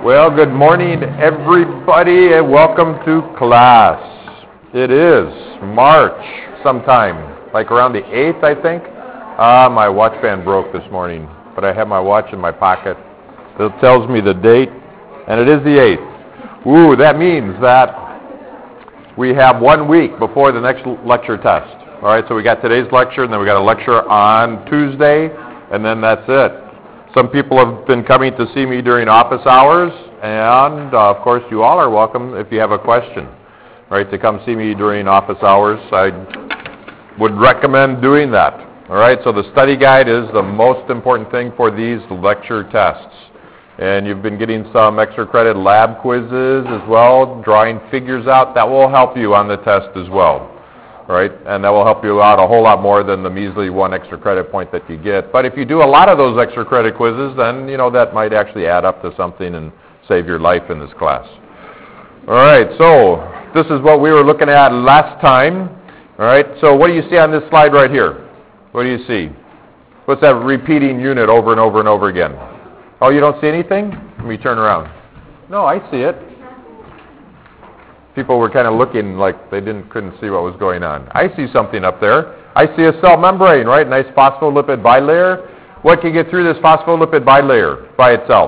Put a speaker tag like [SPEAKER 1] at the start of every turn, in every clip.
[SPEAKER 1] Well, good morning, everybody, and welcome to class. It is March sometime, like around the 8th, I think. My watch band broke this morning, but I have my watch in my pocket. It tells me the date, and it is the 8th. Ooh, that means that we have 1 week before the next lecture test. All right, so we got today's lecture, and then we got a lecture on Tuesday, and then that's it. Some people have been coming to see me during office hours, and of course you all are welcome if you have a question, right, to come see me during office hours. I would recommend doing that. All right, so the study guide is the most important thing for these lecture tests. And you've been getting some extra credit lab quizzes as well, drawing figures out. That will help you on the test as well. Right, and that will help you out a whole lot more than the measly 1 extra credit point that you get. But if you do a lot of those extra credit quizzes, then, you know, that might actually add up to something and save your life in this class. All right, so this is what we were looking at last time. All right, so what do you see on this slide right here? What do you see? What's that repeating unit over and over and over again? Oh, you don't see anything? Let me turn around. No, I see it. People were kind of looking like they couldn't see what was going on. I see something up there. I see a cell membrane, right? Nice phospholipid bilayer. What can get through this phospholipid bilayer by itself?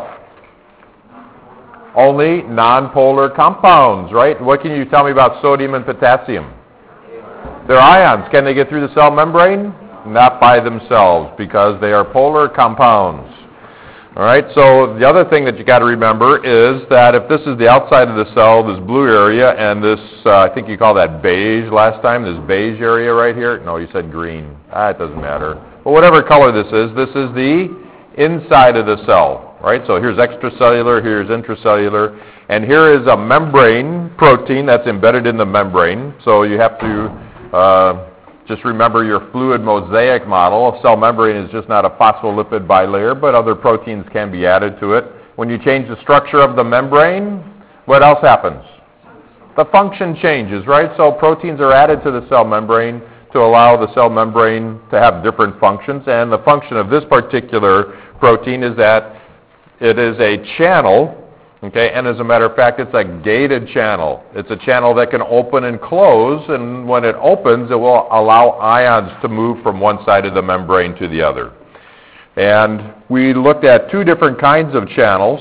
[SPEAKER 1] Only nonpolar compounds, right? What can you tell me about sodium and potassium? They're ions. Can they get through the cell membrane? Not by themselves, because they are polar compounds. All right, so the other thing that you got to remember is that if this is the outside of the cell, this blue area, and this, I think you call that beige last time, this beige area right here. No, you said green. It doesn't matter. But whatever color this is the inside of the cell, right? So here's extracellular, here's intracellular, and here is a membrane protein that's embedded in the membrane. So you have to just remember your fluid mosaic model. A cell membrane is just not a phospholipid bilayer, but other proteins can be added to it. When you change the structure of the membrane, what else happens? The function changes, right? So proteins are added to the cell membrane to allow the cell membrane to have different functions, and the function of this particular protein is that it is a channel. Okay, and as a matter of fact, it's a gated channel. It's a channel that can open and close, and when it opens, it will allow ions to move from one side of the membrane to the other. And we looked at 2 different kinds of channels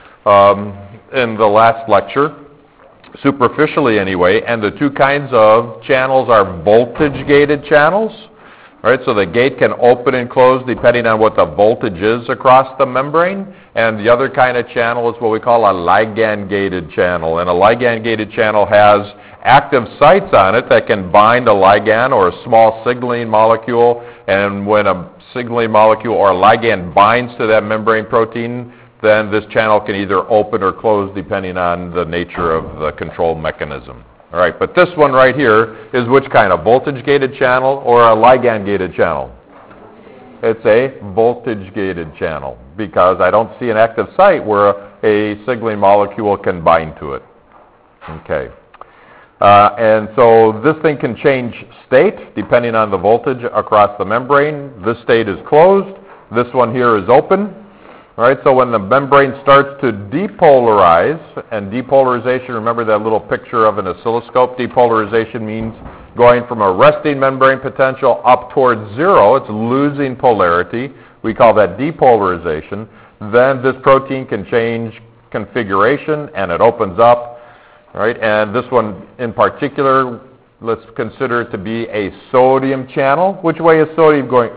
[SPEAKER 1] in the last lecture, superficially anyway, and the 2 kinds of channels are voltage-gated channels. All right, so the gate can open and close depending on what the voltage is across the membrane. And the other kind of channel is what we call a ligand-gated channel. And a ligand-gated channel has active sites on it that can bind a ligand or a small signaling molecule. And when a signaling molecule or a ligand binds to that membrane protein, then this channel can either open or close depending on the nature of the control mechanism. All right, but this one right here is which kind? A voltage-gated channel or a ligand-gated channel? It's a voltage-gated channel because I don't see an active site where a signaling molecule can bind to it. Okay. And so this thing can change state depending on the voltage across the membrane. This state is closed. This one here is open. All right, so when the membrane starts to depolarize, and depolarization, remember that little picture of an oscilloscope? Depolarization means going from a resting membrane potential up towards 0. It's losing polarity. We call that depolarization. Then this protein can change configuration, and it opens up. All right, and this one in particular, let's consider it to be a sodium channel. Which way is sodium going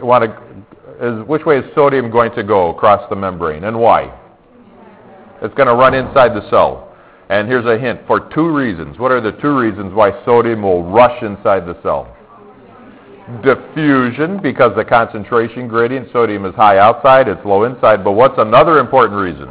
[SPEAKER 1] to go across the membrane, and why? It's going to run inside the cell. And here's a hint, for 2 reasons. What are the 2 reasons why sodium will rush inside the cell? Diffusion, because the concentration gradient, sodium is high outside, it's low inside. But what's another important reason?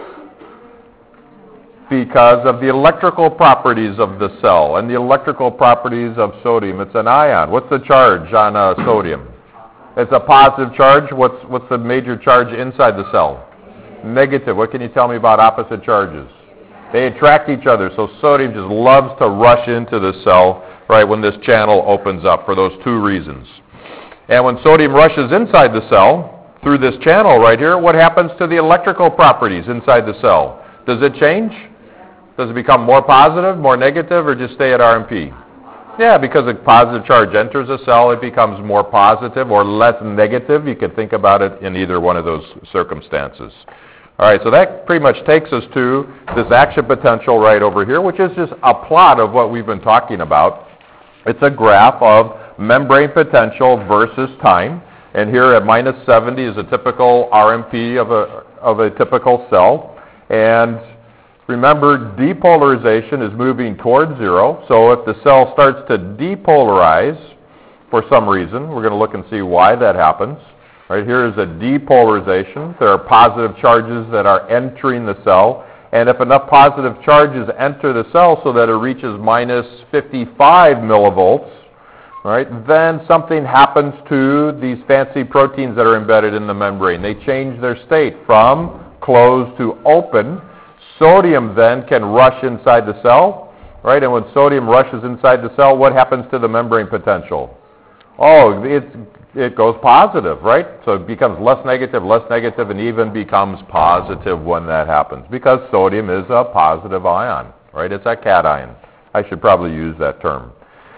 [SPEAKER 1] Because of the electrical properties of the cell and the electrical properties of sodium. It's an ion. What's the charge on sodium? It's a positive charge. What's the major charge inside the cell? Negative. What can you tell me about opposite charges? They attract each other, so sodium just loves to rush into the cell, right, when this channel opens up for those 2 reasons. And when sodium rushes inside the cell through this channel right here, what happens to the electrical properties inside the cell? Does it change? Does it become more positive, more negative, or just stay at RMP? Yeah, because a positive charge enters a cell, it becomes more positive or less negative. You could think about it in either one of those circumstances. All right, so that pretty much takes us to this action potential right over here, which is just a plot of what we've been talking about. It's a graph of membrane potential versus time. And here at minus 70 is a typical RMP of a typical cell. And remember, depolarization is moving towards zero. So if the cell starts to depolarize for some reason, we're going to look and see why that happens. Right here is a depolarization. There are positive charges that are entering the cell. And if enough positive charges enter the cell so that it reaches minus 55 millivolts, right, then something happens to these fancy proteins that are embedded in the membrane. They change their state from closed to open. Sodium then can rush inside the cell, right? And when sodium rushes inside the cell, what happens to the membrane potential? Oh, it goes positive, right? So it becomes less negative, and even becomes positive when that happens, because sodium is a positive ion, right? It's a cation. I should probably use that term.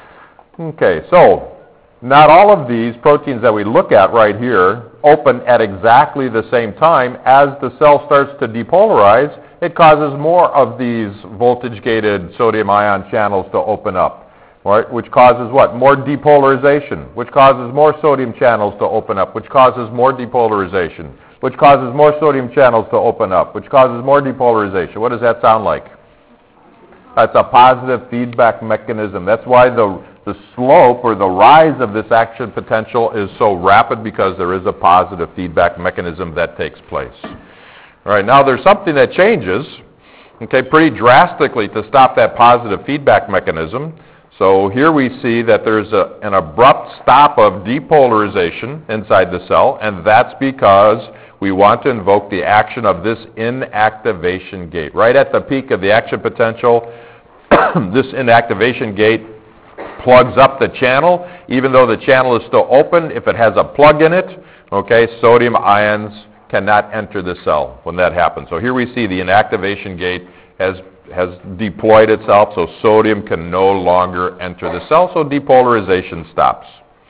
[SPEAKER 1] Okay, so not all of these proteins that we look at right here open at exactly the same time. As the cell starts to depolarize, it causes more of these voltage-gated sodium ion channels to open up, right? Which causes what? More depolarization, which causes more sodium channels to open up, which causes more depolarization, which causes more sodium channels to open up, which causes more depolarization. What does that sound like? That's a positive feedback mechanism. That's why the slope or the rise of this action potential is so rapid, because there is a positive feedback mechanism that takes place. All right, now there's something that changes, okay, pretty drastically to stop that positive feedback mechanism. So here we see that there's an abrupt stop of depolarization inside the cell, and that's because we want to invoke the action of this inactivation gate. Right at the peak of the action potential, this inactivation gate plugs up the channel. Even though the channel is still open, if it has a plug in it, okay, sodium ions cannot enter the cell when that happens. So here we see the inactivation gate has deployed itself, so sodium can no longer enter the cell, so depolarization stops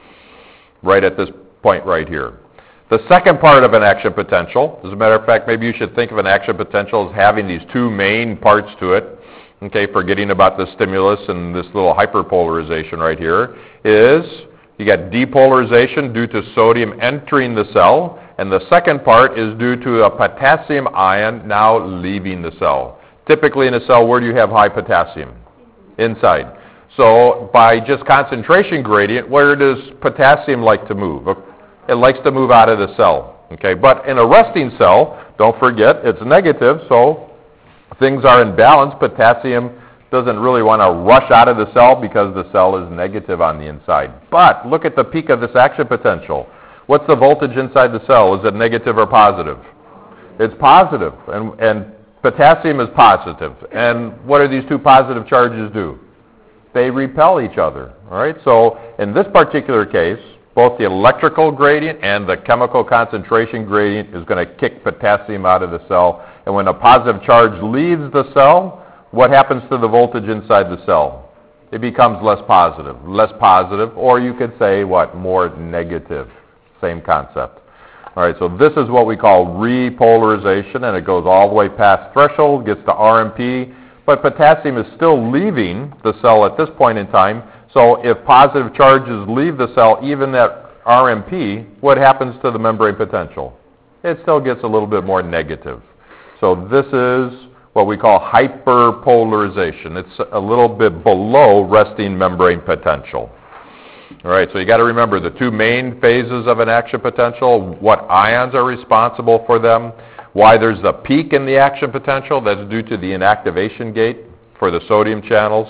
[SPEAKER 1] right at this point right here. The second part of an action potential, as a matter of fact, maybe you should think of an action potential as having these two main parts to it, okay, forgetting about the stimulus and this little hyperpolarization right here, is you got depolarization due to sodium entering the cell, and the second part is due to a potassium ion now leaving the cell. Typically in a cell, where do you have high potassium? Inside. So by just concentration gradient, where does potassium like to move? It likes to move out of the cell. Okay, but in a resting cell, don't forget, it's negative, so things are in balance. Potassium doesn't really want to rush out of the cell because the cell is negative on the inside. But look at the peak of this action potential. What's the voltage inside the cell? Is it negative or positive? It's positive, and potassium is positive. And what do these two positive charges do? They repel each other, all right? So in this particular case, both the electrical gradient and the chemical concentration gradient is going to kick potassium out of the cell. And when a positive charge leaves the cell, what happens to the voltage inside the cell? It becomes less positive, or you could say what? More negative. Same concept. All right, so this is what we call repolarization, and it goes all the way past threshold, gets to RMP, but potassium is still leaving the cell at this point in time. So if positive charges leave the cell, even at RMP, what happens to the membrane potential? It still gets a little bit more negative. So this is what we call hyperpolarization. It's a little bit below resting membrane potential. All right, so you got to remember the two main phases of an action potential, what ions are responsible for them, why there's a peak in the action potential that's due to the inactivation gate for the sodium channels,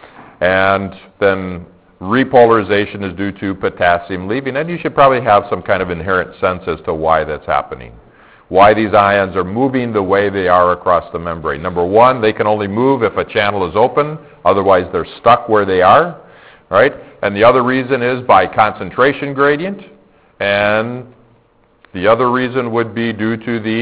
[SPEAKER 1] and then repolarization is due to potassium leaving. And you should probably have some kind of inherent sense as to why that's happening, why these ions are moving the way they are across the membrane. Number one, they can only move if a channel is open, otherwise they're stuck where they are, right? And the other reason is by concentration gradient, and the other reason would be due to the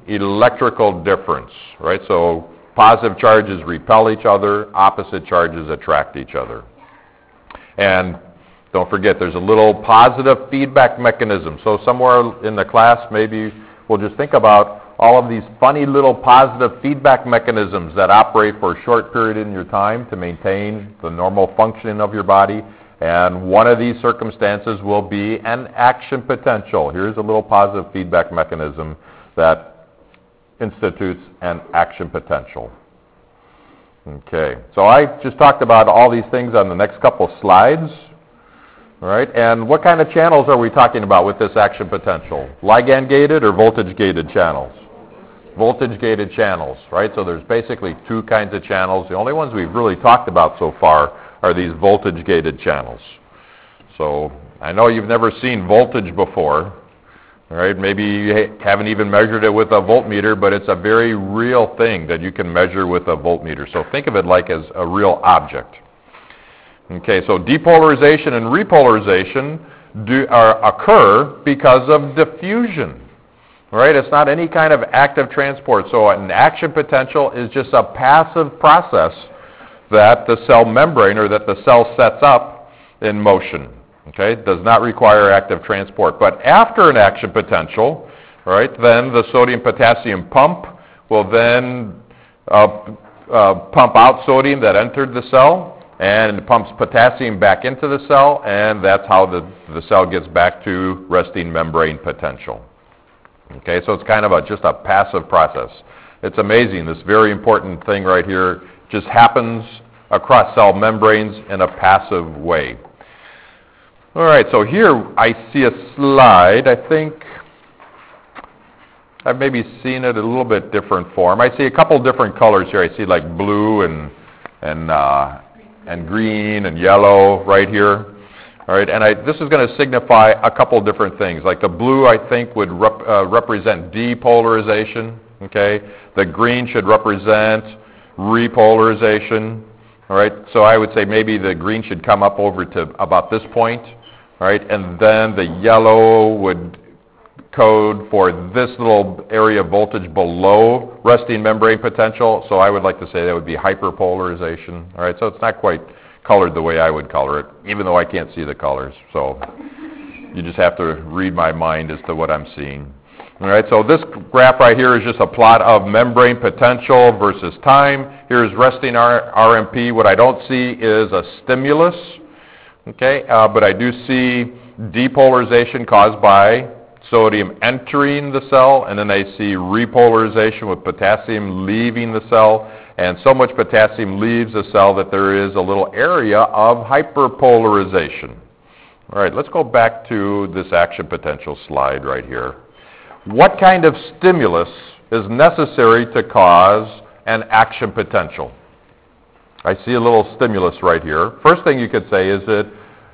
[SPEAKER 1] electrical difference, right? So positive charges repel each other, opposite charges attract each other. And don't forget, there's a little positive feedback mechanism. So somewhere in the class, maybe we'll just think about all of these funny little positive feedback mechanisms that operate for a short period in your time to maintain the normal functioning of your body. And one of these circumstances will be an action potential. Here's a little positive feedback mechanism that institutes an action potential. Okay, so I just talked about all these things on the next couple slides. All right, and what kind of channels are we talking about with this action potential? Ligand-gated or voltage-gated channels? Voltage-gated channels, right? So there's basically two kinds of channels. The only ones we've really talked about so far are these voltage-gated channels. So I know you've never seen voltage before, all right? Maybe you haven't even measured it with a voltmeter, but it's a very real thing that you can measure with a voltmeter. So think of it like as a real object. Okay, so depolarization and repolarization occur because of diffusion. Right? It's not any kind of active transport. So an action potential is just a passive process that the cell membrane or that the cell sets up in motion. Okay? It does not require active transport. But after an action potential, right, then the sodium-potassium pump will then pump out sodium that entered the cell, and it pumps potassium back into the cell, and that's how the cell gets back to resting membrane potential. Okay, so it's kind of just a passive process. It's amazing. This very important thing right here just happens across cell membranes in a passive way. All right, so here I see a slide. I think I've maybe seen it in a little bit different form. I see a couple different colors here. I see like blue and green and yellow right here. All right, and this is going to signify a couple different things. Like the blue, I think, would represent depolarization. Okay, the green should represent repolarization. All right, so I would say maybe the green should come up over to about this point. All right, and then the yellow would code for this little area of voltage below resting membrane potential. So I would like to say that would be hyperpolarization. All right, so it's not quite colored the way I would color it, even though I can't see the colors. So you just have to read my mind as to what I'm seeing. All right, so this graph right here is just a plot of membrane potential versus time. Here's resting RMP. What I don't see is a stimulus, okay, but I do see depolarization caused by sodium entering the cell, and then I see repolarization with potassium leaving the cell. And so much potassium leaves the cell that there is a little area of hyperpolarization. All right, let's go back to this action potential slide right here. What kind of stimulus is necessary to cause an action potential? I see a little stimulus right here. First thing you could say, is it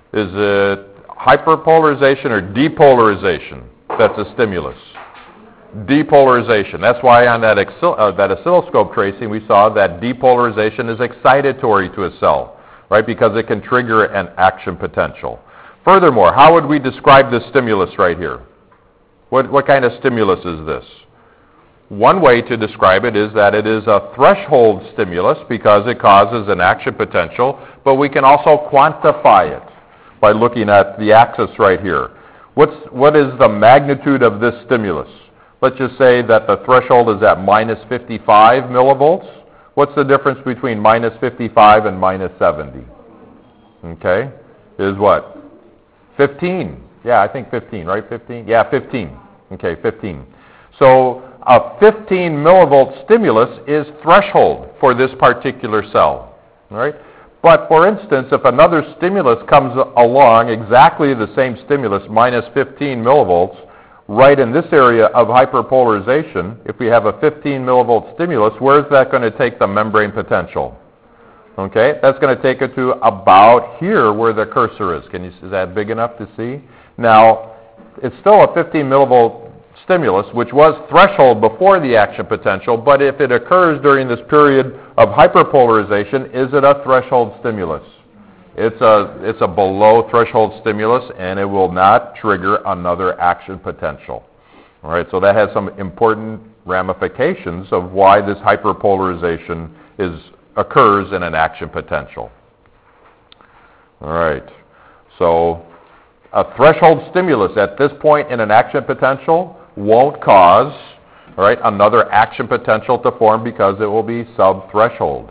[SPEAKER 1] hyperpolarization or depolarization that's a stimulus? Depolarization. That's why on that oscilloscope tracing we saw that depolarization is excitatory to a cell, right? Because it can trigger an action potential. Furthermore, how would we describe this stimulus right here? What kind of stimulus is this? One way to describe it is that it is a threshold stimulus because it causes an action potential, but we can also quantify it by looking at the axis right here. What is the magnitude of this stimulus? Let's just say that the threshold is at minus 55 millivolts. What's the difference between minus 55 and minus 70? Okay, is what? 15. Yeah, I think 15, right? 15? Yeah, 15. Okay, 15. So a 15 millivolt stimulus is threshold for this particular cell. All right? But for instance, if another stimulus comes along, exactly the same stimulus, minus 15 millivolts, right in this area of hyperpolarization, if we have a 15 millivolt stimulus, where is that going to take the membrane potential? Okay, that's going to take it to about here where the cursor is. Is that big enough to see? Now, it's still a 15 millivolt stimulus, which was threshold before the action potential, but if it occurs during this period of hyperpolarization, is it a threshold stimulus? It's a below threshold stimulus, and it will not trigger another action potential. All right, so that has some important ramifications of why this hyperpolarization occurs in an action potential. All right. So a threshold stimulus at this point in an action potential won't cause, all right, another action potential to form because it will be sub-threshold.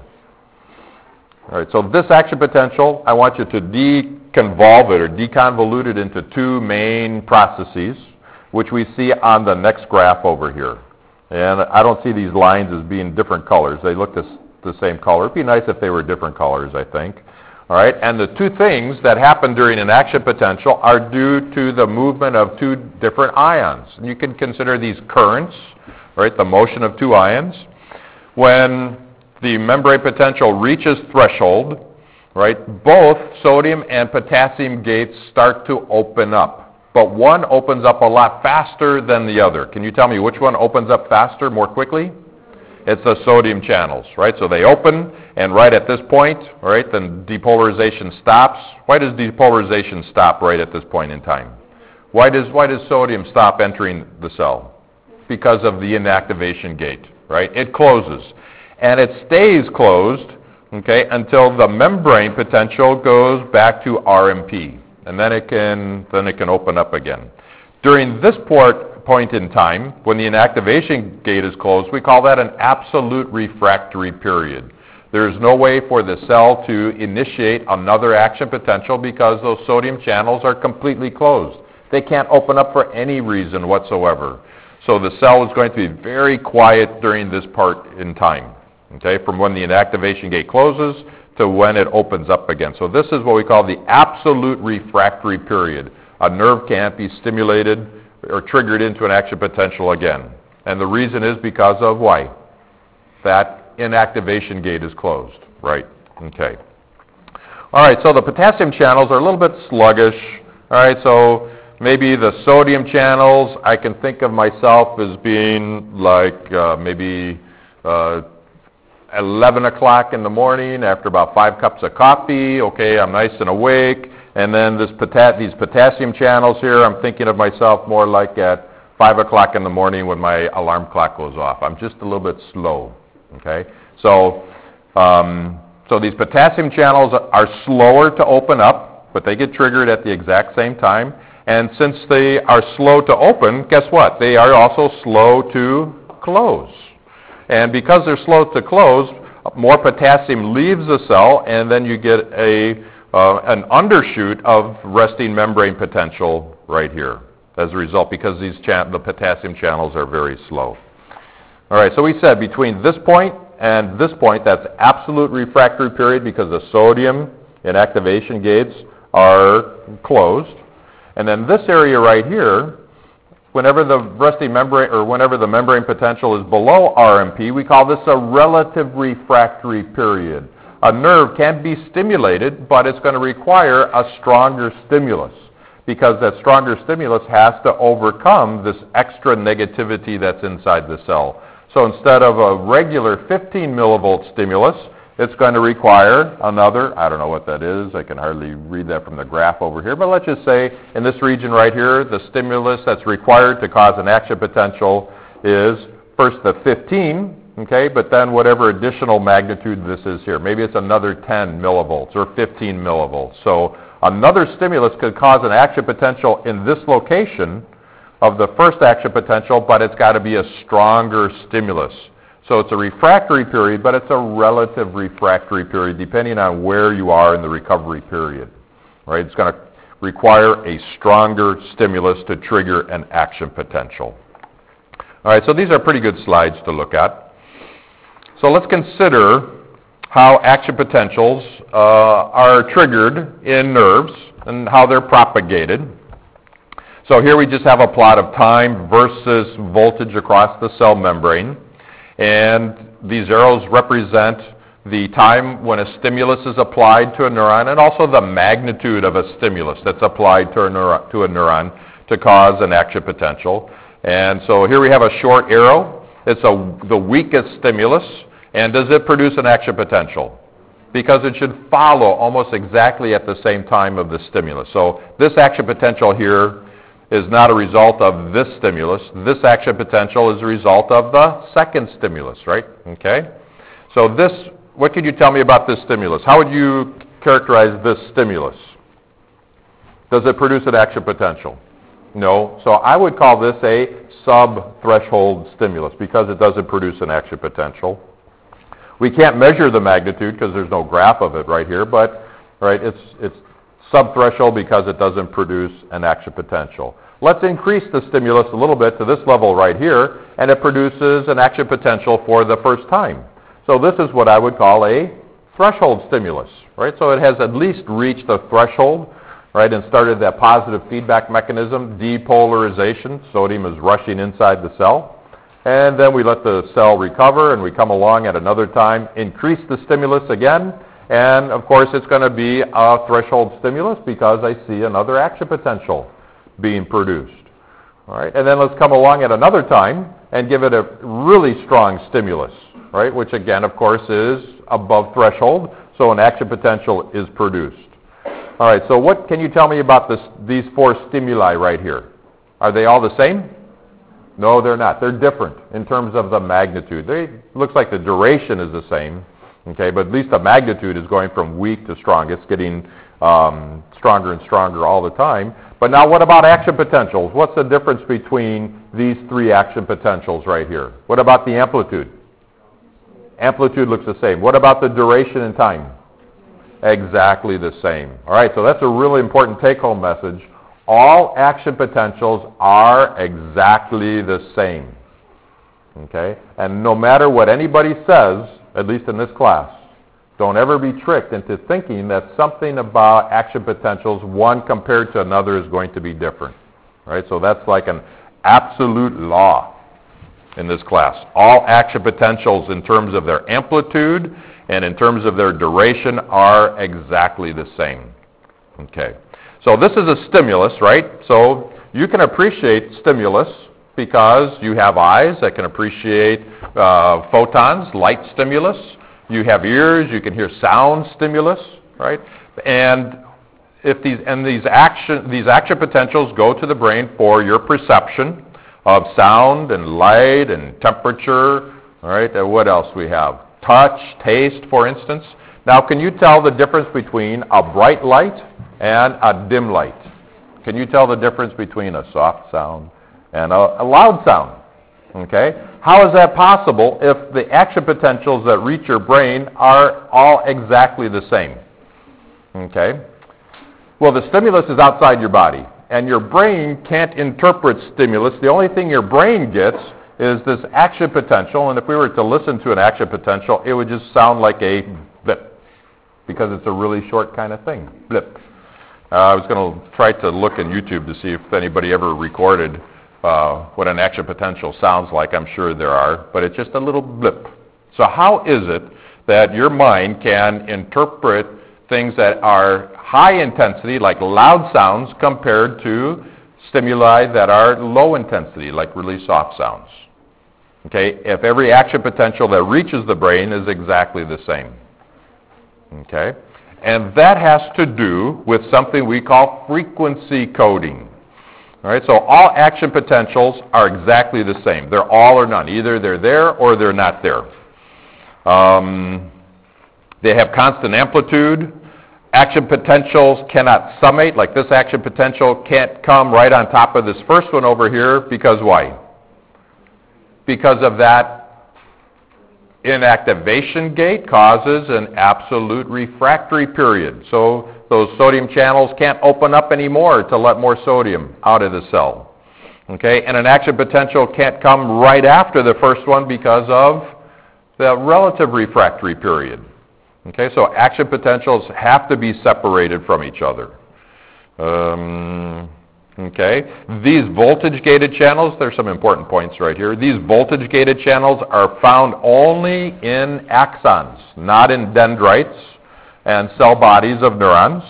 [SPEAKER 1] All right, so this action potential, I want you to deconvolve it or deconvolute it into two main processes, which we see on the next graph over here. And I don't see these lines as being different colors. They look the same color. It'd be nice if they were different colors, I think. All right, and the two things that happen during an action potential are due to the movement of two different ions. And you can consider these currents, right, the motion of two ions. When the membrane potential reaches threshold, right, both sodium and potassium gates start to open up. But one opens up a lot faster than the other. Can you tell me which one opens up faster, more quickly? It's the sodium channels, right? So they open, and right at this point, all right, then depolarization stops. Why does depolarization stop right at this point in time? Why does sodium stop entering the cell? Because of the inactivation gate, right? It closes. And it stays closed, okay, until the membrane potential goes back to RMP. And then it can open up again. During this point in time, when the inactivation gate is closed, we call that an absolute refractory period. There's no way for the cell to initiate another action potential because those sodium channels are completely closed. They can't open up for any reason whatsoever. So the cell is going to be very quiet during this part in time, okay, from when the inactivation gate closes to when it opens up again. So this is what we call the absolute refractory period. A nerve can't be stimulated or triggered into an action potential again. And the reason is because of why? That inactivation gate is closed, right? Okay. All right, so the potassium channels are a little bit sluggish. All right, so maybe the sodium channels, I can think of myself as being like maybe 11 o'clock in the morning after about 5 cups of coffee. Okay, I'm nice and awake. And then these potassium channels here, I'm thinking of myself more like at 5 o'clock in the morning when my alarm clock goes off. I'm just a little bit slow, okay? So these potassium channels are slower to open up, but they get triggered at the exact same time. And since they are slow to open, guess what? They are also slow to close. And because they're slow to close, more potassium leaves the cell, and then you get an undershoot of resting membrane potential right here as a result, because the potassium channels are very slow. All right, so we said between this point and this point, that's absolute refractory period because the sodium inactivation gates are closed. And then this area right here, whenever the resting membrane or whenever the membrane potential is below RMP, we call this a relative refractory period. A nerve can be stimulated, but it's going to require a stronger stimulus because that stronger stimulus has to overcome this extra negativity that's inside the cell. So instead of a regular 15 millivolt stimulus, it's going to require another, I don't know what that is, I can hardly read that from the graph over here, but let's just say in this region right here, the stimulus that's required to cause an action potential is first the 15, okay, but then whatever additional magnitude this is here. Maybe it's another 10 millivolts or 15 millivolts. So another stimulus could cause an action potential in this location of the first action potential, but it's got to be a stronger stimulus. So it's a refractory period, but it's a relative refractory period depending on where you are in the recovery period. Right? It's going to require a stronger stimulus to trigger an action potential. All right, so these are pretty good slides to look at. So let's consider how action potentials are triggered in nerves and how they're propagated. So here we just have a plot of time versus voltage across the cell membrane. And these arrows represent the time when a stimulus is applied to a neuron and also the magnitude of a stimulus that's applied to a neuron to cause an action potential. And so here we have a short arrow. It's the weakest stimulus. And does it produce an action potential? Because it should follow almost exactly at the same time of the stimulus. So this action potential here is not a result of this stimulus. This action potential is a result of the second stimulus, right? Okay? So this, what could you tell me about this stimulus? How would you characterize this stimulus? Does it produce an action potential? No. So I would call this a sub-threshold stimulus because it doesn't produce an action potential. We can't measure the magnitude because there's no graph of it right here, but right, it's sub-threshold because it doesn't produce an action potential. Let's increase the stimulus a little bit to this level right here, and it produces an action potential for the first time. So this is what I would call a threshold stimulus, right? So it has at least reached the threshold, right, and started that positive feedback mechanism, depolarization. Sodium is rushing inside the cell. And then we let the cell recover, and we come along at another time, increase the stimulus again, and of course it's going to be a threshold stimulus because I see another action potential being produced. All right, and then let's come along at another time and give it a really strong stimulus, right, which again, of course, is above threshold, so an action potential is produced. All right, so what can you tell me about these four stimuli right here? Are they all the same? No, they're not. They're different in terms of the magnitude. Looks like the duration is the same, okay, but at least the magnitude is going from weak to strong. It's getting stronger and stronger all the time. But now what about action potentials? What's the difference between these three action potentials right here? What about the amplitude? Amplitude looks the same. What about the duration and time? Exactly the same. All right, so that's a really important take-home message. All action potentials are exactly the same. Okay? And no matter what anybody says, at least in this class, don't ever be tricked into thinking that something about action potentials, one compared to another, is going to be different. Right? So that's like an absolute law in this class. All action potentials in terms of their amplitude and in terms of their duration are exactly the same. Okay. So this is a stimulus, right? So you can appreciate stimulus because you have eyes that can appreciate photons, light stimulus. You have ears, you can hear sound stimulus, right? And if these action potentials go to the brain for your perception of sound and light and temperature, all right? And what else we have? Touch, taste, for instance. Now, can you tell the difference between a bright light and a dim light? Can you tell the difference between a soft sound and a loud sound? Okay? How is that possible if the action potentials that reach your brain are all exactly the same? Okay? Well, the stimulus is outside your body, and your brain can't interpret stimulus. The only thing your brain gets is this action potential, and if we were to listen to an action potential, it would just sound like a blip, because it's a really short kind of thing, blip. I was going to try to look in YouTube to see if anybody ever recorded what an action potential sounds like. I'm sure there are, but it's just a little blip. So how is it that your mind can interpret things that are high intensity, like loud sounds, compared to stimuli that are low intensity, like really soft sounds? Okay, if every action potential that reaches the brain is exactly the same. Okay, and that has to do with something we call frequency coding. All right, so all action potentials are exactly the same. They're all or none. Either they're there or they're not there. They have constant amplitude. Action potentials cannot summate, like this action potential can't come right on top of this first one over here, because why? Because of that inactivation gate causes an absolute refractory period. So those sodium channels can't open up anymore to let more sodium out of the cell. Okay, and an action potential can't come right after the first one because of the relative refractory period. Okay, so action potentials have to be separated from each other. Okay, these voltage-gated channels, there's some important points right here. These voltage-gated channels are found only in axons, not in dendrites and cell bodies of neurons,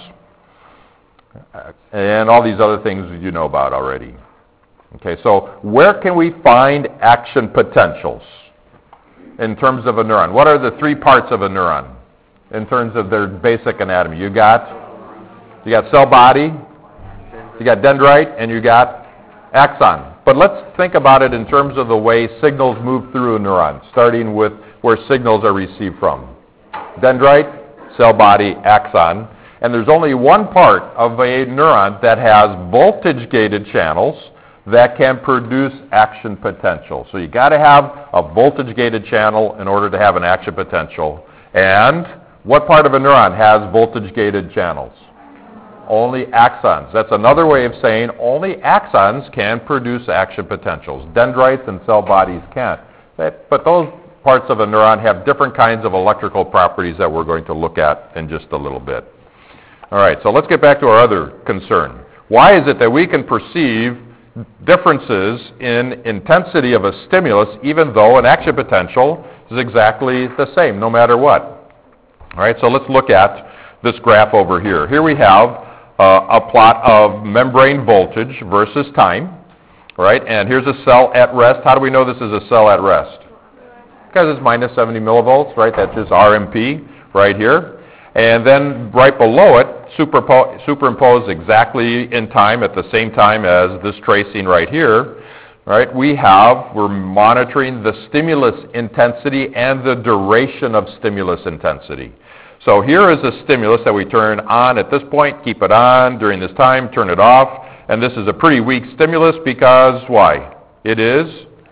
[SPEAKER 1] and all these other things you know about already. Okay, so where can we find action potentials in terms of a neuron? What are the three parts of a neuron in terms of their basic anatomy? You got cell body, you got dendrite, and you got Axon. But let's think about it in terms of the way signals move through a neuron, starting with where signals are received from. Dendrite, cell body, axon. And there's only one part of a neuron that has voltage-gated channels that can produce action potential. So you got to have a voltage-gated channel in order to have an action potential. And what part of a neuron has voltage-gated channels? Only axons. That's another way of saying only axons can produce action potentials. Dendrites and cell bodies can't. But those parts of a neuron have different kinds of electrical properties that we're going to look at in just a little bit. All right, so let's get back to our other concern. Why is it that we can perceive differences in intensity of a stimulus even though an action potential is exactly the same no matter what? All right, so let's look at this graph over here. Here we have a plot of membrane voltage versus time, right? And here's a cell at rest. How do we know this is a cell at rest? Because it's minus 70 millivolts, right? That's just RMP right here. And then right below it, superimposed exactly in time at the same time as this tracing right here, right? We're monitoring the stimulus intensity and the duration of stimulus intensity. So here is a stimulus that we turn on at this point, keep it on during this time, turn it off, and this is a pretty weak stimulus because why? It is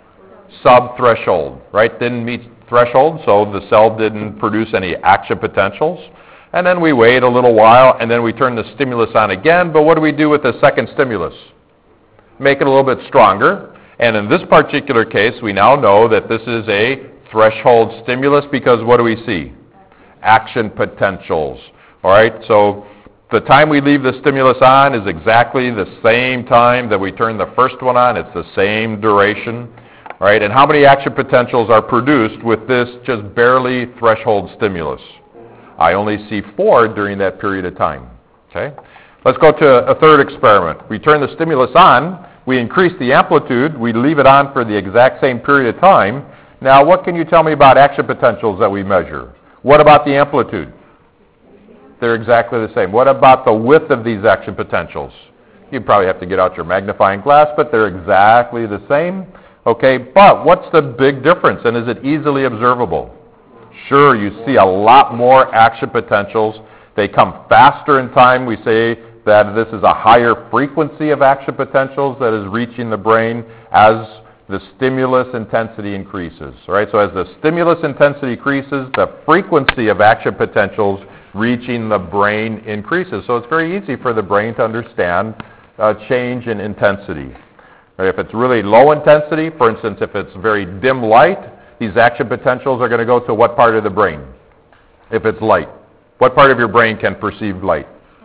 [SPEAKER 1] sub-threshold, right? Didn't meet threshold, so the cell didn't produce any action potentials. And then we wait a little while, and then we turn the stimulus on again, but what do we do with the second stimulus? Make it a little bit stronger, and in this particular case, we now know that this is a threshold stimulus because what do we see? Action potentials. All right, so the time we leave the stimulus on is exactly the same time that we turn the first one on. It's the same duration. All right, and how many action potentials are produced with this just barely threshold stimulus? I only see 4 during that period of time. Okay, let's go to a third experiment. We turn the stimulus on, we increase the amplitude, we leave it on for the exact same period of time. Now, what can you tell me about action potentials that we measure? What about the amplitude? They're exactly the same. What about the width of these action potentials? You probably have to get out your magnifying glass, but they're exactly the same. Okay, but what's the big difference, and is it easily observable? Sure, you see a lot more action potentials. They come faster in time. We say that this is a higher frequency of action potentials that is reaching the brain as the stimulus intensity increases. All right, so as the stimulus intensity increases, the frequency of action potentials reaching the brain increases. So it's very easy for the brain to understand change in intensity. Right, if it's really low intensity, for instance, if it's very dim light, these action potentials are going to go to what part of the brain? If it's light. What part of your brain can perceive light?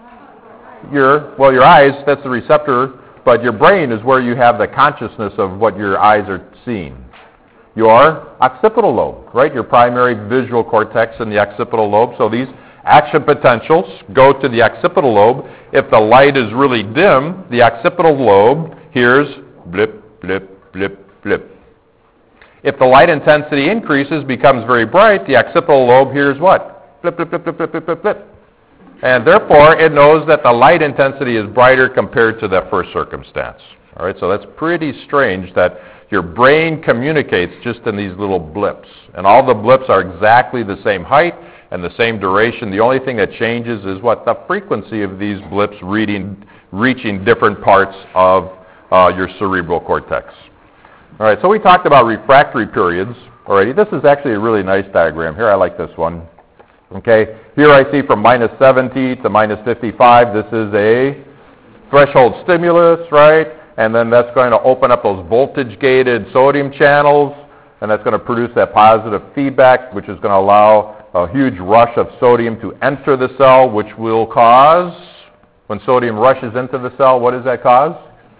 [SPEAKER 1] Your eyes, that's the receptor, but your brain is where you have the consciousness of what your eyes are seeing. Your occipital lobe, right? Your primary visual cortex in the occipital lobe. So these action potentials go to the occipital lobe. If the light is really dim, the occipital lobe hears blip, blip, blip, blip. If the light intensity increases, becomes very bright, the occipital lobe hears what? Blip, blip, blip, blip, blip, blip, blip, blip. And therefore, it knows that the light intensity is brighter compared to that first circumstance. All right, so that's pretty strange that your brain communicates just in these little blips. And all the blips are exactly the same height and the same duration. The only thing that changes is what? The frequency of these blips reaching different parts of your cerebral cortex. All right, so we talked about refractory periods already. This is actually a really nice diagram. Here, I like this one. Okay, here I see from minus 70 to minus 55, this is a threshold stimulus, right? And then that's going to open up those voltage-gated sodium channels, and that's going to produce that positive feedback, which is going to allow a huge rush of sodium to enter the cell, which will cause, when sodium rushes into the cell, what does that cause?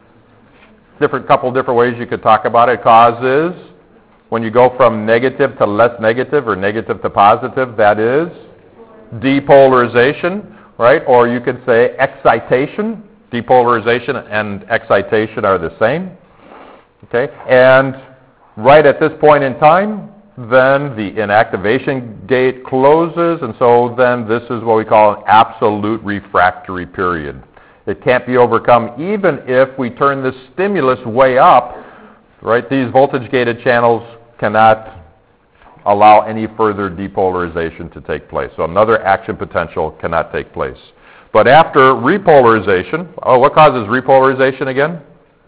[SPEAKER 1] Couple different ways you could talk about it. Causes, when you go from negative to less negative or negative to positive, that is depolarization, right? Or you could say excitation. Depolarization and excitation are the same. Okay? And right at this point in time, then the inactivation gate closes, and so then this is what we call an absolute refractory period. It can't be overcome even if we turn the stimulus way up, right? These voltage-gated channels cannot allow any further depolarization to take place. So another action potential cannot take place. But after repolarization, what causes repolarization again?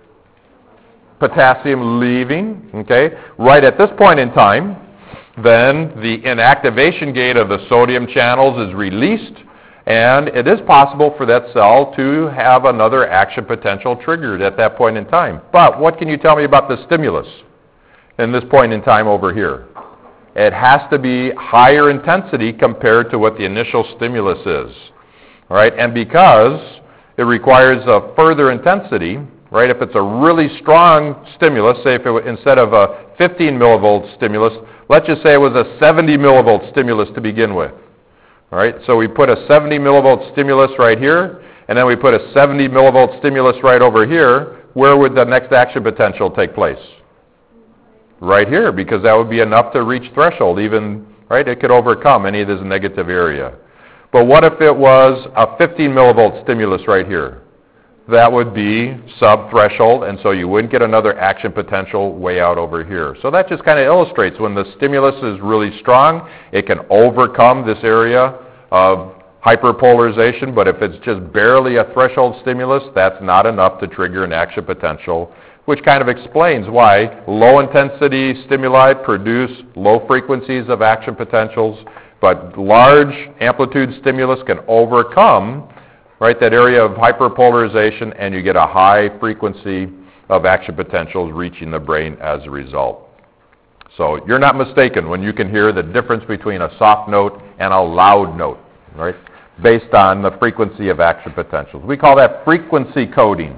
[SPEAKER 1] Potassium leaving, okay? Right at this point in time, then the inactivation gate of the sodium channels is released, and it is possible for that cell to have another action potential triggered at that point in time. But what can you tell me about the stimulus in this point in time over here? It has to be higher intensity compared to what the initial stimulus is, right? And because it requires a further intensity, right? If it's a really strong stimulus, say if it were, instead of a 15 millivolt stimulus, let's just say it was a 70 millivolt stimulus to begin with. All right, so we put a 70 millivolt stimulus right here, and then we put a 70 millivolt stimulus right over here. Where would the next action potential take place? Right here, because that would be enough to reach threshold even, right? It could overcome any of this negative area. But what if it was a 15 millivolt stimulus right here? That would be sub-threshold, and so you wouldn't get another action potential way out over here. So that just kind of illustrates when the stimulus is really strong, it can overcome this area of hyperpolarization, but if it's just barely a threshold stimulus, that's not enough to trigger an action potential, which kind of explains why low-intensity stimuli produce low frequencies of action potentials, but large amplitude stimulus can overcome, right, that area of hyperpolarization, and you get a high frequency of action potentials reaching the brain as a result. So you're not mistaken when you can hear the difference between a soft note and a loud note, right, based on the frequency of action potentials. We call that frequency coding.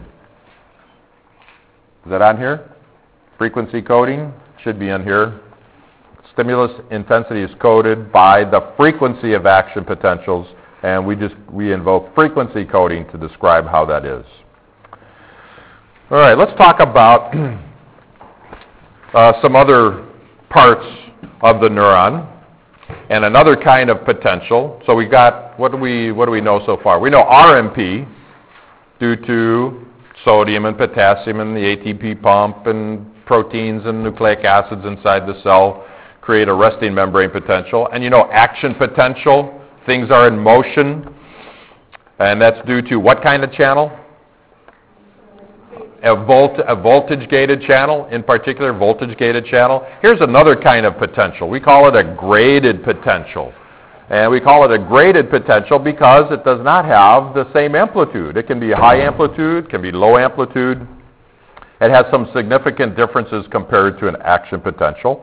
[SPEAKER 1] Is that on here? Frequency coding should be in here. Stimulus intensity is coded by the frequency of action potentials, and we invoke frequency coding to describe how that is. All right, let's talk about some other parts of the neuron and another kind of potential. So we got, what do we know so far? We know RMP due to sodium and potassium and the ATP pump and proteins and nucleic acids inside the cell create a resting membrane potential. And you know action potential, things are in motion, and that's due to what kind of channel? A voltage-gated channel, in particular, voltage-gated channel. Here's another kind of potential. We call it a graded potential. And we call it a graded potential because it does not have the same amplitude. It can be high amplitude, can be low amplitude. It has some significant differences compared to an action potential.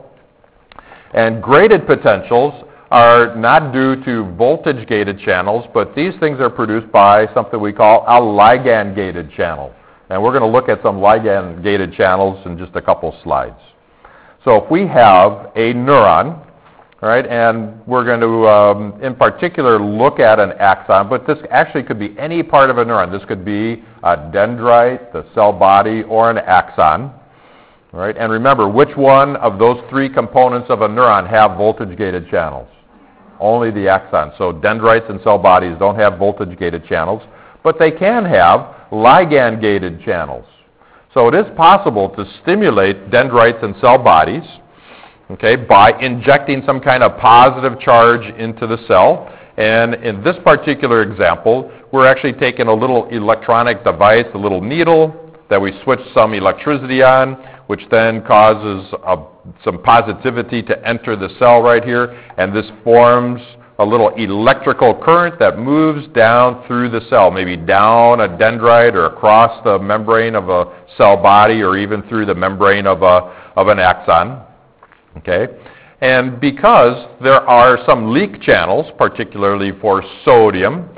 [SPEAKER 1] And graded potentials are not due to voltage-gated channels, but these things are produced by something we call a ligand-gated channel. And we're going to look at some ligand-gated channels in just a couple slides. So if we have a neuron, right, and we're going to, in particular, look at an axon, but this actually could be any part of a neuron. This could be a dendrite, the cell body, or an axon. Right? And remember, which one of those three components of a neuron have voltage-gated channels? Only the axon. So dendrites and cell bodies don't have voltage-gated channels, but they can have ligand-gated channels. So it is possible to stimulate dendrites and cell bodies, okay, by injecting some kind of positive charge into the cell. And in this particular example, we're actually taking a little electronic device, a little needle, that we switch some electricity on, which then causes some positivity to enter the cell right here, and this forms a little electrical current that moves down through the cell, maybe down a dendrite or across the membrane of a cell body or even through the membrane of an axon. Okay? And because there are some leak channels, particularly for sodium,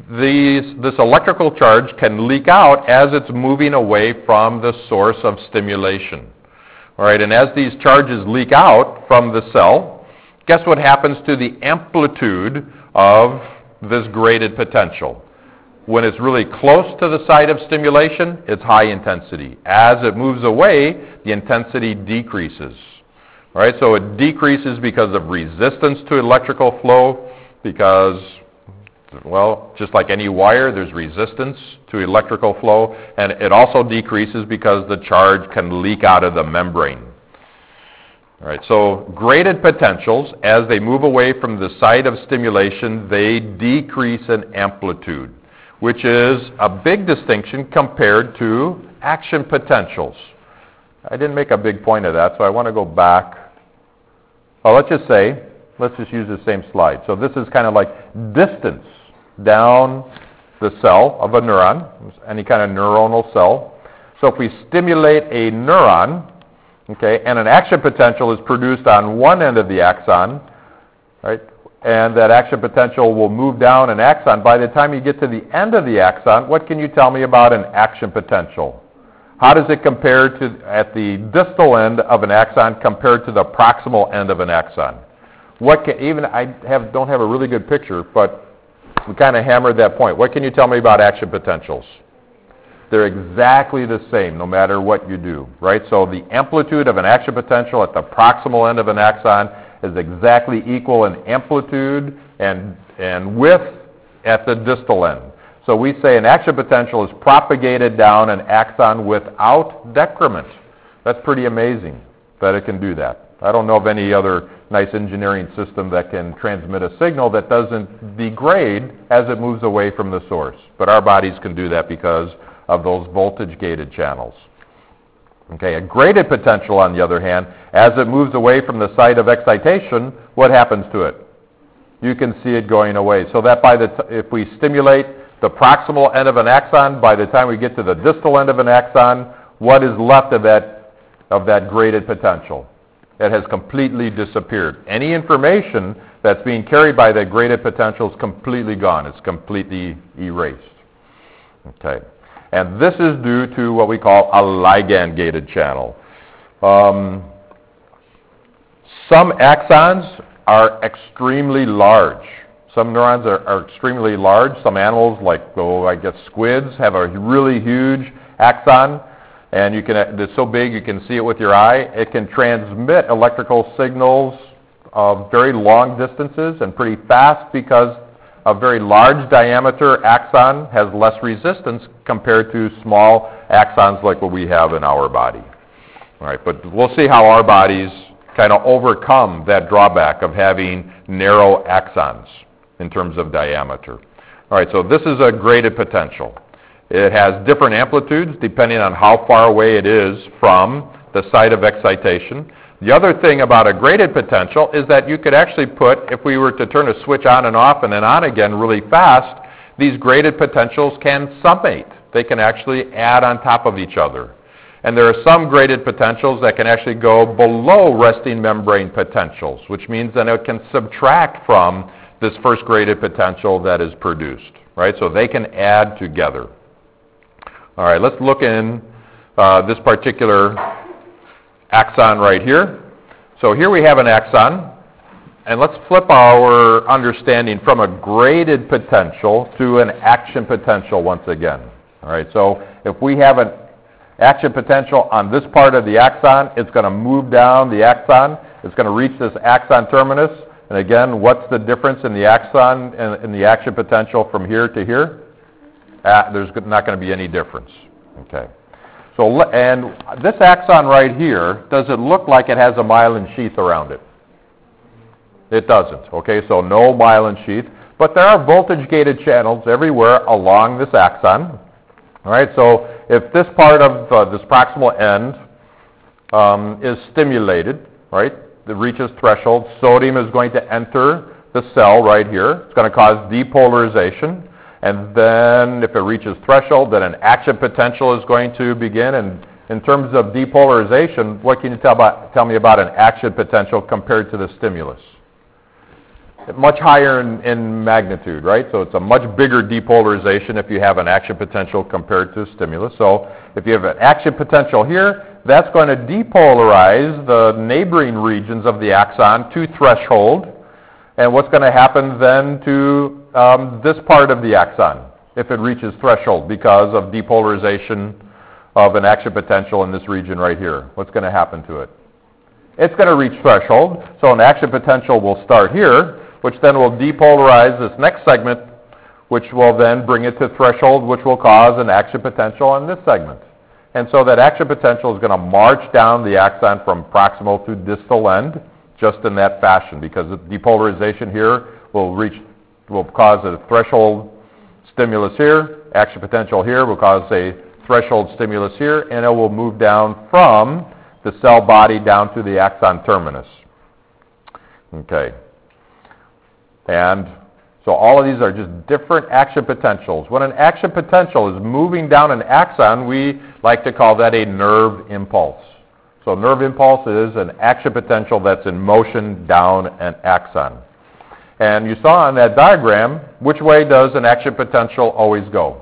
[SPEAKER 1] this electrical charge can leak out as it's moving away from the source of stimulation. All right, and as these charges leak out from the cell, guess what happens to the amplitude of this graded potential? When it's really close to the site of stimulation, it's high intensity. As it moves away, the intensity decreases. All right, so it decreases because of resistance to electrical flow, because Well, just like any wire, there's resistance to electrical flow, and it also decreases because the charge can leak out of the membrane. All right, so graded potentials, as they move away from the site of stimulation, they decrease in amplitude, which is a big distinction compared to action potentials. I didn't make a big point of that, so I want to go back. Well, let's just use the same slide. So this is kind of like distance down the cell of a neuron, any kind of neuronal cell. So if we stimulate a neuron, okay, and an action potential is produced on one end of the axon, right, and that action potential will move down an axon. By the time you get to the end of the axon, what can you tell me about an action potential? How does it compare to at the distal end of an axon compared to the proximal end of an axon? Don't have a really good picture, but we kind of hammered that point. What can you tell me about action potentials? They're exactly the same no matter what you do, right? So the amplitude of an action potential at the proximal end of an axon is exactly equal in amplitude and width at the distal end. So we say an action potential is propagated down an axon without decrement. That's pretty amazing that it can do that. I don't know of any other nice engineering system that can transmit a signal that doesn't degrade as it moves away from the source. But our bodies can do that because of those voltage-gated channels. Okay, a graded potential, on the other hand, as it moves away from the site of excitation, what happens to it? You can see it going away. So that if we stimulate the proximal end of an axon, by the time we get to the distal end of an axon, what is left of that graded potential? It has completely disappeared. Any information that's being carried by that graded potential is completely gone. It's completely erased. Okay. And this is due to what we call a ligand-gated channel. Some axons are extremely large. Some neurons are extremely large. Some animals, like, squids, have a really huge axon. And it's so big you can see it with your eye. It can transmit electrical signals of very long distances and pretty fast because a very large diameter axon has less resistance compared to small axons like what we have in our body. All right, but we'll see how our bodies kind of overcome that drawback of having narrow axons in terms of diameter. All right, so this is a graded potential. It has different amplitudes depending on how far away it is from the site of excitation. The other thing about a graded potential is that you could actually if we were to turn a switch on and off and then on again really fast, these graded potentials can summate. They can actually add on top of each other. And there are some graded potentials that can actually go below resting membrane potentials, which means that it can subtract from this first graded potential that is produced, right? So they can add together. All right, let's look in this particular axon right here. So here we have an axon, and let's flip our understanding from a graded potential to an action potential once again. All right, so if we have an action potential on this part of the axon, it's going to move down the axon. It's going to reach this axon terminus. And again, what's the difference in the axon and the action potential from here to here? There's not going to be any difference. Okay. So, and this axon right here, does it look like it has a myelin sheath around it? It doesn't. Okay, so no myelin sheath. But there are voltage-gated channels everywhere along this axon. All right, so if this part of this proximal end is stimulated, right, it reaches threshold, sodium is going to enter the cell right here. It's going to cause depolarization. And then if it reaches threshold, then an action potential is going to begin. And in terms of depolarization, what can you tell me about an action potential compared to the stimulus? Much higher in magnitude, right? So it's a much bigger depolarization if you have an action potential compared to stimulus. So if you have an action potential here, that's going to depolarize the neighboring regions of the axon to threshold. And what's going to happen then to this part of the axon if it reaches threshold because of depolarization of an action potential in this region right here? What's going to happen to it? It's going to reach threshold, so an action potential will start here, which then will depolarize this next segment which will then bring it to threshold, which will cause an action potential on this segment. And so that action potential is going to march down the axon from proximal to distal end, just in that fashion, because the depolarization here will cause a threshold stimulus here, action potential here will cause a threshold stimulus here, and it will move down from the cell body down to the axon terminus. Okay. And so all of these are just different action potentials. When an action potential is moving down an axon, we like to call that a nerve impulse. So nerve impulse is an action potential that's in motion down an axon. And you saw on that diagram, which way does an action potential always go?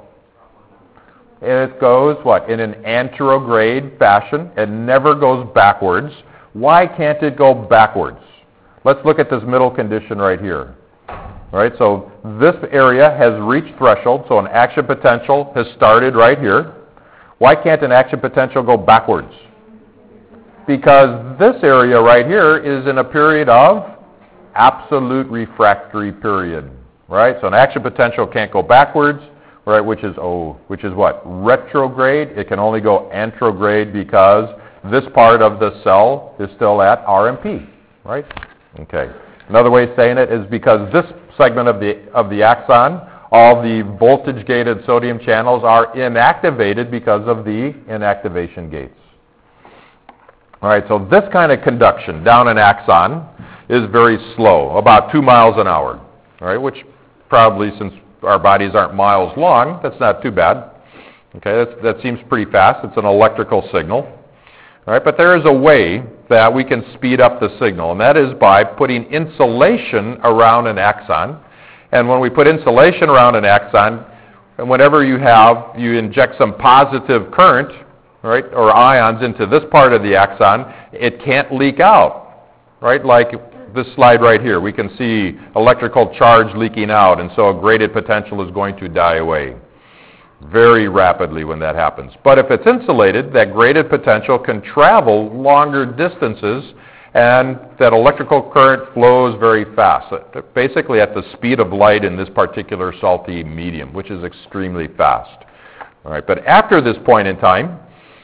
[SPEAKER 1] It goes, what, in an anterograde fashion. It never goes backwards. Why can't it go backwards? Let's look at this middle condition right here. All right, so this area has reached threshold, so an action potential has started right here. Why can't an action potential go backwards? Because this area right here is in a period of absolute refractory period, right? So an action potential can't go backwards, right, which is what? Retrograde. It can only go anterograde because this part of the cell is still at RMP, right? Okay. Another way of saying it is because this segment of the axon, all the voltage-gated sodium channels are inactivated because of the inactivation gates. All right, so this kind of conduction down an axon is very slow, about 2 miles an hour, all right, which probably, since our bodies aren't miles long, that's not too bad. Okay, that seems pretty fast. It's an electrical signal. All right, but there is a way that we can speed up the signal, and that is by putting insulation around an axon. And when we put insulation around an axon, and whenever you inject some positive current, right, or ions into this part of the axon, it can't leak out, right? Like this slide right here, we can see electrical charge leaking out, and so a graded potential is going to die away very rapidly when that happens. But if it's insulated, that graded potential can travel longer distances, and that electrical current flows very fast, basically at the speed of light in this particular salty medium, which is extremely fast. All right, but after this point in time,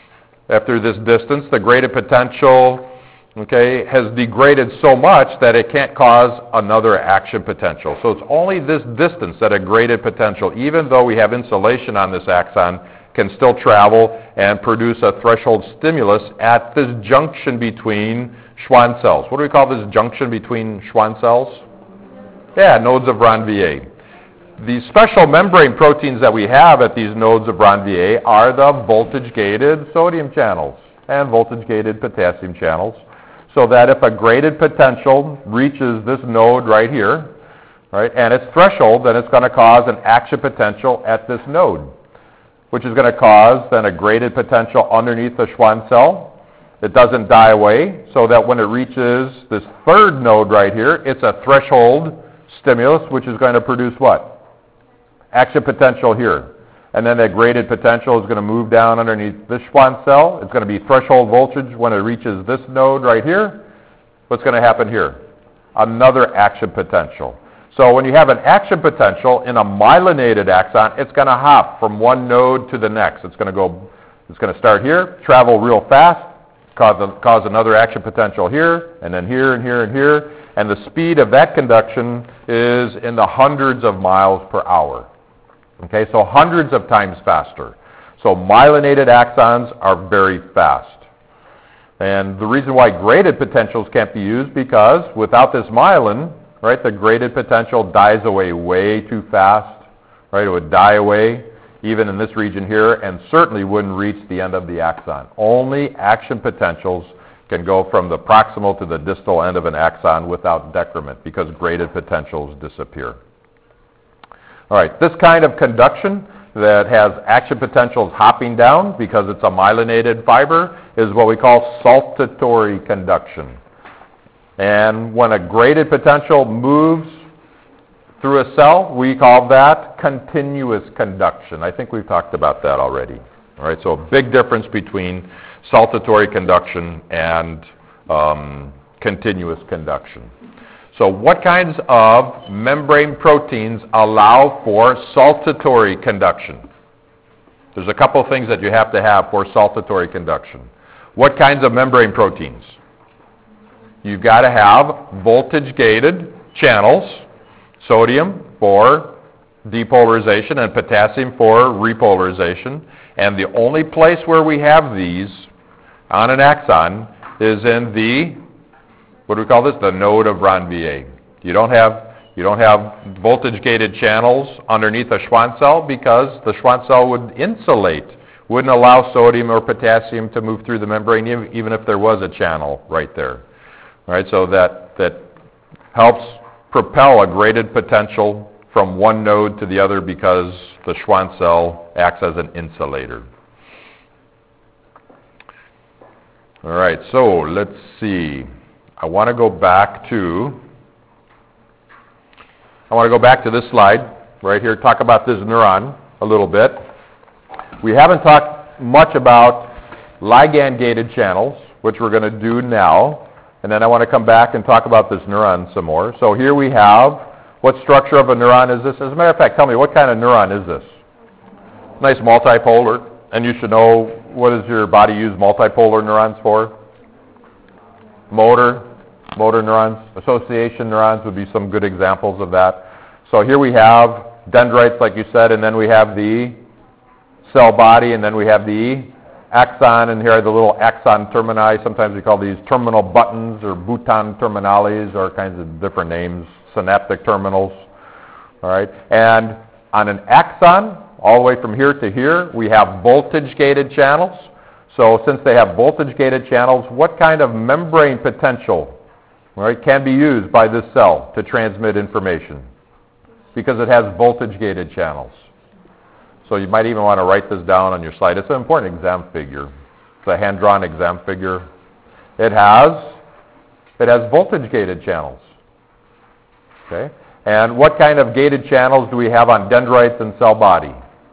[SPEAKER 1] after this distance, the graded potential, okay, has degraded so much that it can't cause another action potential. So it's only this distance that a graded potential, even though we have insulation on this axon, can still travel and produce a threshold stimulus at this junction between Schwann cells. What do we call this junction between Schwann cells? Yeah, nodes of Ranvier. The special membrane proteins that we have at these nodes of Ranvier are the voltage-gated sodium channels and voltage-gated potassium channels, so that if a graded potential reaches this node right here, right, and its threshold, then it's going to cause an action potential at this node, which is going to cause then a graded potential underneath the Schwann cell. It doesn't die away, so that when it reaches this third node right here, it's a threshold stimulus, which is going to produce what? Action potential here. And then that graded potential is going to move down underneath this Schwann cell. It's going to be threshold voltage when it reaches this node right here. What's going to happen here? Another action potential. So when you have an action potential in a myelinated axon, it's going to hop from one node to the next. It's going to start here, travel real fast, cause another action potential here, and then here and here and here. And the speed of that conduction is in the hundreds of miles per hour. Okay, so hundreds of times faster. So myelinated axons are very fast. And the reason why graded potentials can't be used, because without this myelin, right, the graded potential dies away way too fast. Right, it would die away even in this region here, and certainly wouldn't reach the end of the axon. Only action potentials can go from the proximal to the distal end of an axon without decrement, because graded potentials disappear. All right, this kind of conduction that has action potentials hopping down because it's a myelinated fiber is what we call saltatory conduction. And when a graded potential moves through a cell, we call that continuous conduction. I think we've talked about that already. All right, so a big difference between saltatory conduction and continuous conduction. So what kinds of membrane proteins allow for saltatory conduction? There's a couple things that you have to have for saltatory conduction. What kinds of membrane proteins? You've got to have voltage-gated channels, sodium for depolarization and potassium for repolarization. And the only place where we have these on an axon is in the, what do we call this? The node of Ranvier. You don't have voltage-gated channels underneath a Schwann cell because the Schwann cell would insulate, wouldn't allow sodium or potassium to move through the membrane even if there was a channel right there. All right, so that helps propel a graded potential from one node to the other because the Schwann cell acts as an insulator. All right, so let's see. I want to go back to this slide right here, talk about this neuron a little bit. We haven't talked much about ligand-gated channels, which we're going to do now. And then I want to come back and talk about this neuron some more. So here we have, what structure of a neuron is this? As a matter of fact, tell me, what kind of neuron is this? Nice multipolar. And you should know, what does your body use multipolar neurons for? Motor neurons. Association neurons would be some good examples of that. So here we have dendrites, like you said, and then we have the cell body, and then we have the axon, and here are the little axon termini. Sometimes we call these terminal buttons or bouton terminales or kinds of different names, synaptic terminals. All right, and on an axon, all the way from here to here, we have voltage-gated channels. So since they have voltage-gated channels, what kind of membrane potential, right, can be used by this cell to transmit information? Because it has voltage-gated channels. So you might even want to write this down on your slide. It's an important exam figure. It's a hand-drawn exam figure. It has voltage-gated channels. Okay? And what kind of gated channels do we have on dendrites and cell body?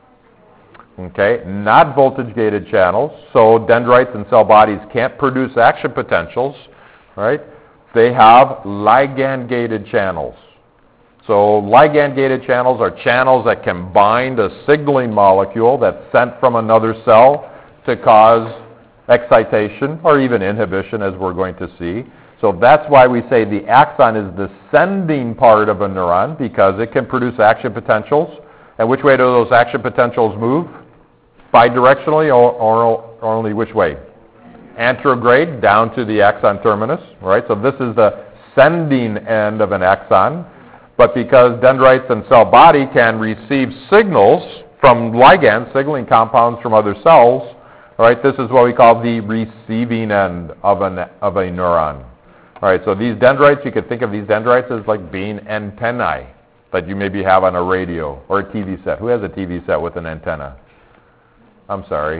[SPEAKER 1] Okay, not voltage-gated channels. So dendrites and cell bodies can't produce action potentials, right? They have ligand-gated channels. So ligand-gated channels are channels that can bind a signaling molecule that's sent from another cell to cause excitation or even inhibition, as we're going to see. So that's why we say the axon is the sending part of a neuron, because it can produce action potentials. And which way do those action potentials move? Bidirectionally or only which way? Anterograde down to the axon terminus, right? So this is the sending end of an axon. But because dendrites and cell body can receive signals from ligands, signaling compounds from other cells, all right, this is what we call the receiving end of a neuron. All right, so these dendrites, you could think of these dendrites as like being antennae that you maybe have on a radio or a TV set. Who has a TV set with an antenna? I'm sorry.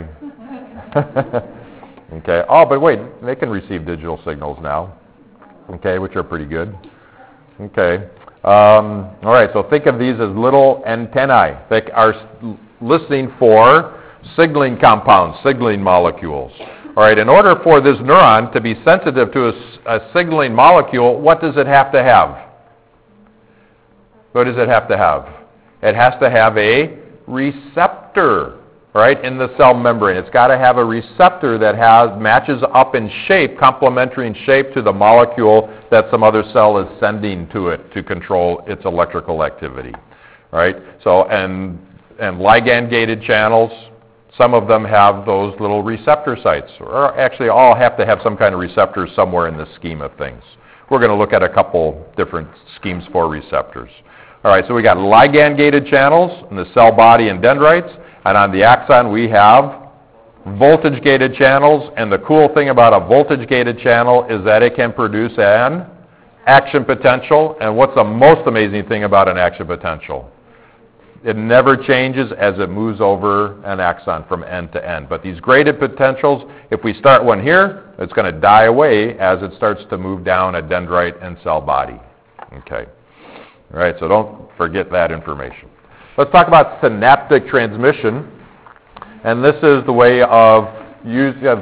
[SPEAKER 1] Okay. Oh, but wait, they can receive digital signals now, okay, which are pretty good. Okay. All right, so think of these as little antennae that are listening for signaling compounds, signaling molecules. All right, in order for this neuron to be sensitive to a signaling molecule, what does it have to have? What does it have to have? It has to have a receptor, right, in the cell membrane. It's got to have a receptor that matches up in shape, complementary in shape to the molecule that some other cell is sending to it to control its electrical activity, right? So, and ligand-gated channels, some of them have those little receptor sites, or actually all have to have some kind of receptors somewhere in the scheme of things. We're going to look at a couple different schemes for receptors. All right, so we got ligand-gated channels in the cell body and dendrites, and on the axon we have voltage-gated channels, and the cool thing about a voltage-gated channel is that it can produce an action potential. And what's the most amazing thing about an action potential? It never changes as it moves over an axon from end to end. But these graded potentials, if we start one here, it's going to die away as it starts to move down a dendrite and cell body. Okay. All right, so don't forget that information. Let's talk about synaptic transmission. And this is the way of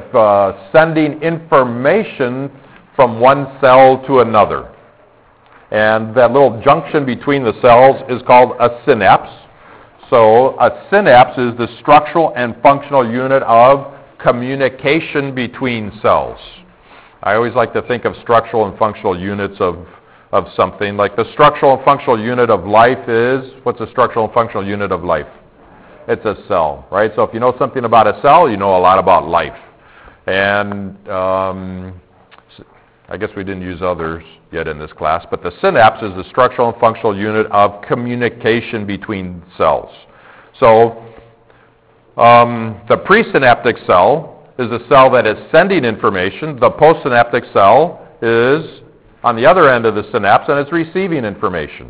[SPEAKER 1] sending information from one cell to another. And that little junction between the cells is called a synapse. So a synapse is the structural and functional unit of communication between cells. I always like to think of structural and functional units of something. Like the structural and functional unit of life is, what's the structural and functional unit of life? It's a cell, right? So if you know something about a cell, you know a lot about life. And I guess we didn't use others yet in this class, but the synapse is the structural and functional unit of communication between cells. So the presynaptic cell is a cell that is sending information. The postsynaptic cell is on the other end of the synapse, and it's receiving information.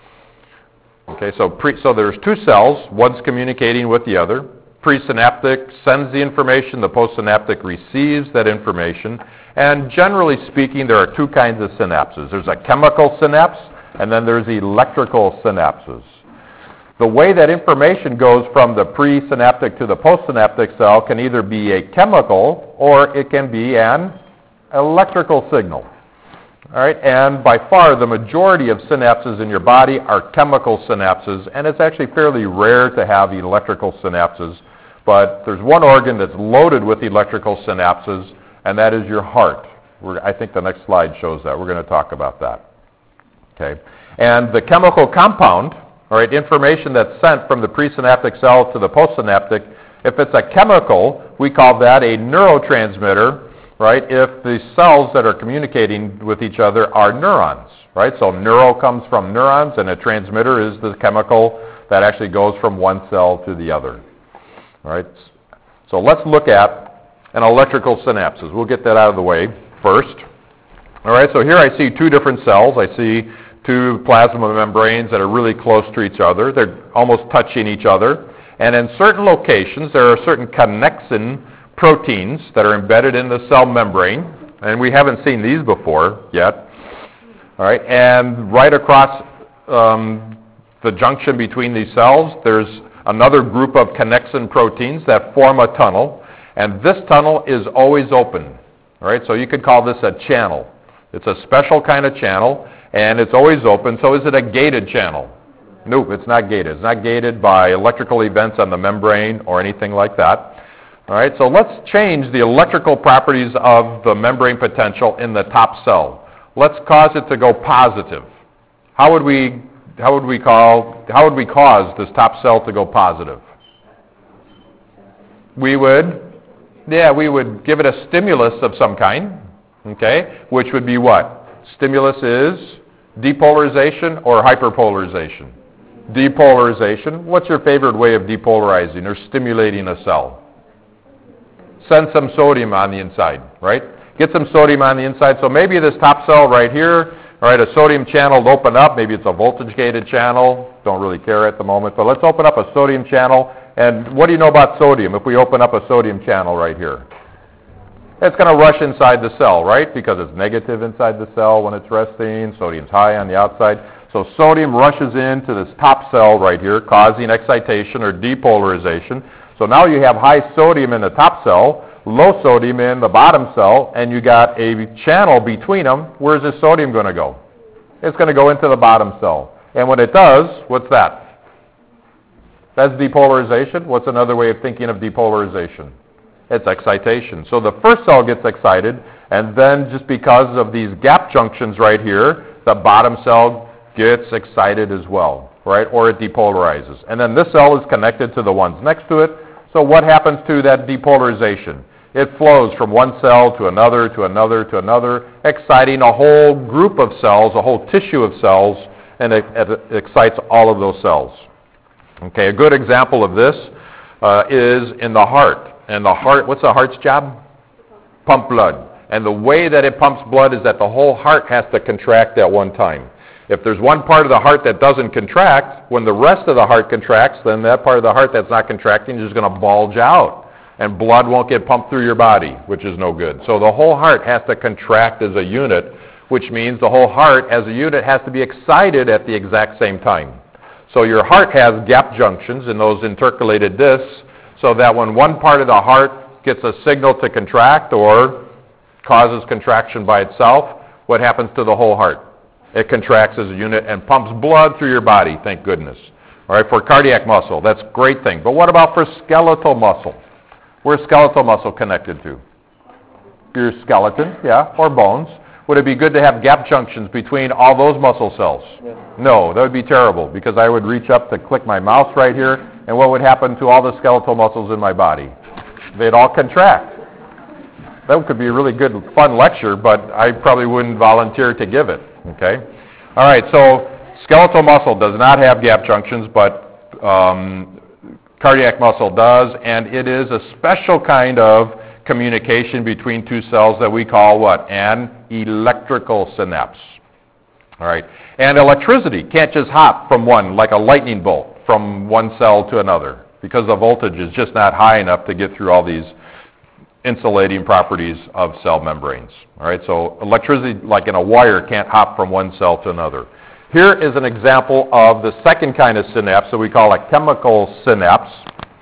[SPEAKER 1] Okay, so there's two cells. One's communicating with the other. Presynaptic sends the information. The postsynaptic receives that information. And generally speaking, there are two kinds of synapses. There's a chemical synapse, and then there's electrical synapses. The way that information goes from the presynaptic to the postsynaptic cell can either be a chemical or it can be an electrical signal. All right, and by far the majority of synapses in your body are chemical synapses, and it's actually fairly rare to have electrical synapses. But there's one organ that's loaded with electrical synapses, and that is your heart. I think the next slide shows that. We're going to talk about that. Okay, and the chemical compound, all right, information that's sent from the presynaptic cell to the postsynaptic, if it's a chemical, we call that a neurotransmitter. Right, if the cells that are communicating with each other are neurons, right? So neuro comes from neurons, and a transmitter is the chemical that actually goes from one cell to the other. All right, so let's look at an electrical synapses. We'll get that out of the way first. All right, so here I see two different cells. I see two plasma membranes that are really close to each other. They're almost touching each other. And in certain locations, there are certain connexin proteins that are embedded in the cell membrane, and we haven't seen these before yet. All right, and right across the junction between these cells, there's another group of connexin proteins that form a tunnel, and this tunnel is always open. All right, so you could call this a channel. It's a special kind of channel, and it's always open. So is it a gated channel? No, it's not gated. It's not gated by electrical events on the membrane or anything like that. All right, so let's change the electrical properties of the membrane potential in the top cell. Let's cause it to go positive. How would we cause this top cell to go positive? We would give it a stimulus of some kind, okay, which would be what? Stimulus is depolarization or hyperpolarization? Depolarization. What's your favorite way of depolarizing or stimulating a cell? Send some sodium on the inside, right? Get some sodium on the inside. So maybe this top cell right here, all right, a sodium channel will open up. Maybe it's a voltage-gated channel. Don't really care at the moment. But let's open up a sodium channel. And what do you know about sodium if we open up a sodium channel right here? It's going to rush inside the cell, right? Because it's negative inside the cell when it's resting. Sodium's high on the outside. So sodium rushes into this top cell right here, causing excitation or depolarization. So now you have high sodium in the top cell, low sodium in the bottom cell, and you got a channel between them. Where's the sodium going to go? It's going to go into the bottom cell. And when it does, what's that? That's depolarization. What's another way of thinking of depolarization? It's excitation. So the first cell gets excited, and then just because of these gap junctions right here, the bottom cell gets excited as well, right? Or it depolarizes. And then this cell is connected to the ones next to it. So what happens to that depolarization? It flows from one cell to another, to another, to another, exciting a whole group of cells, a whole tissue of cells, and it excites all of those cells. Okay, a good example of this is in the heart. And the heart, what's the heart's job? Pump blood. And the way that it pumps blood is that the whole heart has to contract at one time. If there's one part of the heart that doesn't contract, when the rest of the heart contracts, then that part of the heart that's not contracting is going to bulge out. And blood won't get pumped through your body, which is no good. So the whole heart has to contract as a unit, which means the whole heart as a unit has to be excited at the exact same time. So your heart has gap junctions in those intercalated discs, so that when one part of the heart gets a signal to contract or causes contraction by itself, what happens to the whole heart? It contracts as a unit and pumps blood through your body, thank goodness. All right, for cardiac muscle, that's a great thing. But what about for skeletal muscle? Where's skeletal muscle connected to? Your skeleton, yeah, or bones. Would it be good to have gap junctions between all those muscle cells?
[SPEAKER 2] Yes.
[SPEAKER 1] No, that would be terrible, because I would reach up to click my mouse right here, and what would happen to all the skeletal muscles in my body? They'd all contract. That could be a really good, fun lecture, but I probably wouldn't volunteer to give it, okay? All right, so skeletal muscle does not have gap junctions, but cardiac muscle does, and it is a special kind of communication between two cells that we call what? An electrical synapse. All right, and electricity can't just hop from one, like a lightning bolt, from one cell to another, because the voltage is just not high enough to get through all these insulating properties of cell membranes. All right, so electricity, like in a wire, can't hop from one cell to another. Here is an example of the second kind of synapse that we call a chemical synapse.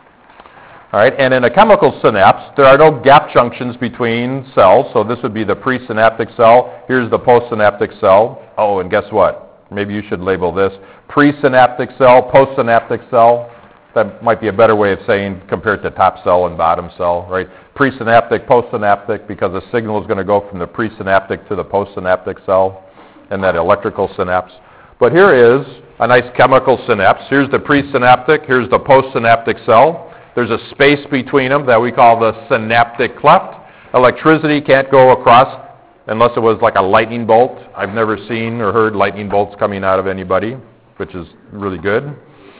[SPEAKER 1] All right, and in a chemical synapse, there are no gap junctions between cells, so this would be the presynaptic cell. Here's the postsynaptic cell. Oh, and guess what? Maybe you should label this presynaptic cell, postsynaptic cell. That might be a better way of saying compared to top cell and bottom cell, right? Presynaptic, postsynaptic, because the signal is going to go from the presynaptic to the postsynaptic cell and that electrical synapse. But here is a nice chemical synapse. Here's the presynaptic, here's the postsynaptic cell. There's a space between them that we call the synaptic cleft. Electricity can't go across unless it was like a lightning bolt. I've never seen or heard lightning bolts coming out of anybody, which is really good.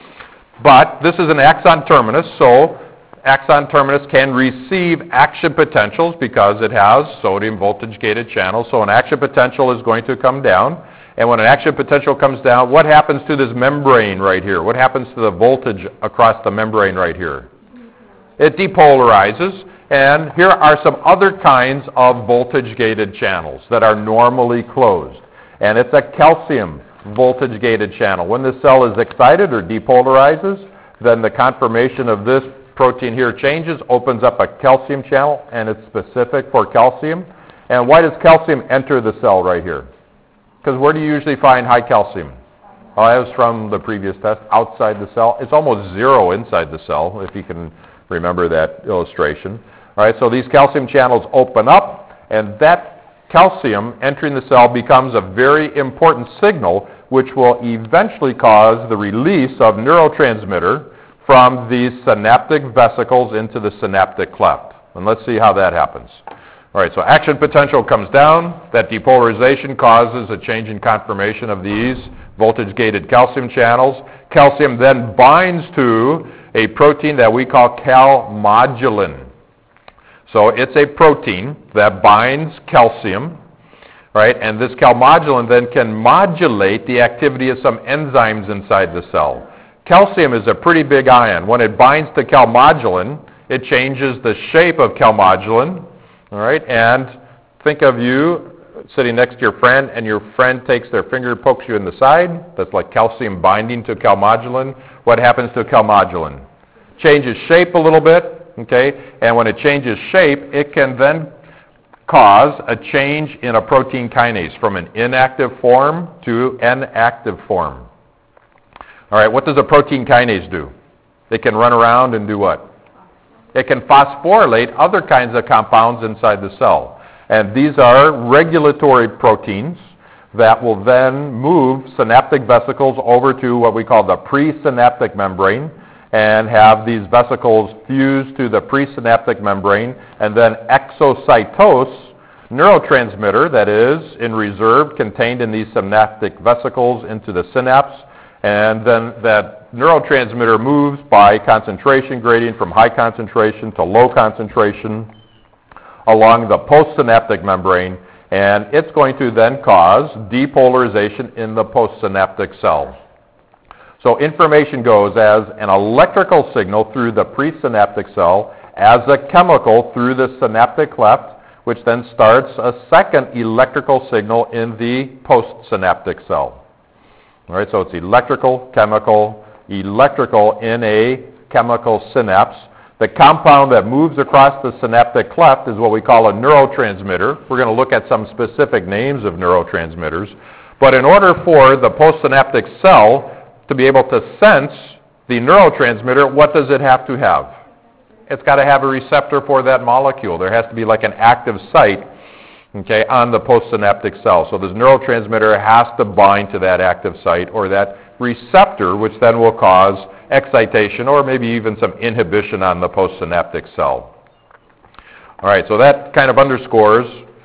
[SPEAKER 1] But this is an axon terminus, so axon terminus can receive action potentials because it has sodium voltage-gated channels. So an action potential is going to come down. And when an action potential comes down, what happens to this membrane right here? What happens to the voltage across the membrane right here? It depolarizes. And here are some other kinds of voltage-gated channels that are normally closed. And it's a calcium voltage-gated channel. When the cell is excited or depolarizes, then the conformation of this protein here changes, opens up a calcium channel, and it's specific for calcium. And why does calcium enter the cell right here? Because where do you usually find high calcium? Oh, that was from the previous test, outside the cell. It's almost zero inside the cell, if you can remember that illustration. All right, so these calcium channels open up, and that calcium entering the cell becomes a very important signal which will eventually cause the release of neurotransmitter from these synaptic vesicles into the synaptic cleft. And let's see how that happens. All right, so action potential comes down. That depolarization causes a change in conformation of these voltage-gated calcium channels. Calcium then binds to a protein that we call calmodulin. So it's a protein that binds calcium, right? And this calmodulin then can modulate the activity of some enzymes inside the cell. Calcium is a pretty big ion. When it binds to calmodulin, it changes the shape of calmodulin, all right? And think of you sitting next to your friend, and your friend takes their finger, pokes you in the side. That's like calcium binding to calmodulin. What happens to calmodulin? Changes shape a little bit. Okay, and when it changes shape, it can then cause a change in a protein kinase from an inactive form to an active form. All right, what does a protein kinase do? It can run around and do what? It can phosphorylate other kinds of compounds inside the cell. And these are regulatory proteins that will then move synaptic vesicles over to what we call the presynaptic membrane, and have these vesicles fused to the presynaptic membrane, and then exocytose neurotransmitter that is in reserve contained in these synaptic vesicles into the synapse, and then that neurotransmitter moves by concentration gradient from high concentration to low concentration along the postsynaptic membrane, and it's going to then cause depolarization in the postsynaptic cell. So information goes as an electrical signal through the presynaptic cell, as a chemical through the synaptic cleft, which then starts a second electrical signal in the postsynaptic cell. All right, so it's electrical, chemical, electrical in a chemical synapse. The compound that moves across the synaptic cleft is what we call a neurotransmitter. We're going to look at some specific names of neurotransmitters. But in order for the postsynaptic cell to be able to sense the neurotransmitter, what does it have to have? It's got to have a receptor for that molecule. There has to be like an active site, okay, on the postsynaptic cell. So this neurotransmitter has to bind to that active site or that receptor, which then will cause excitation or maybe even some inhibition on the postsynaptic cell. All right, so that kind of underscores,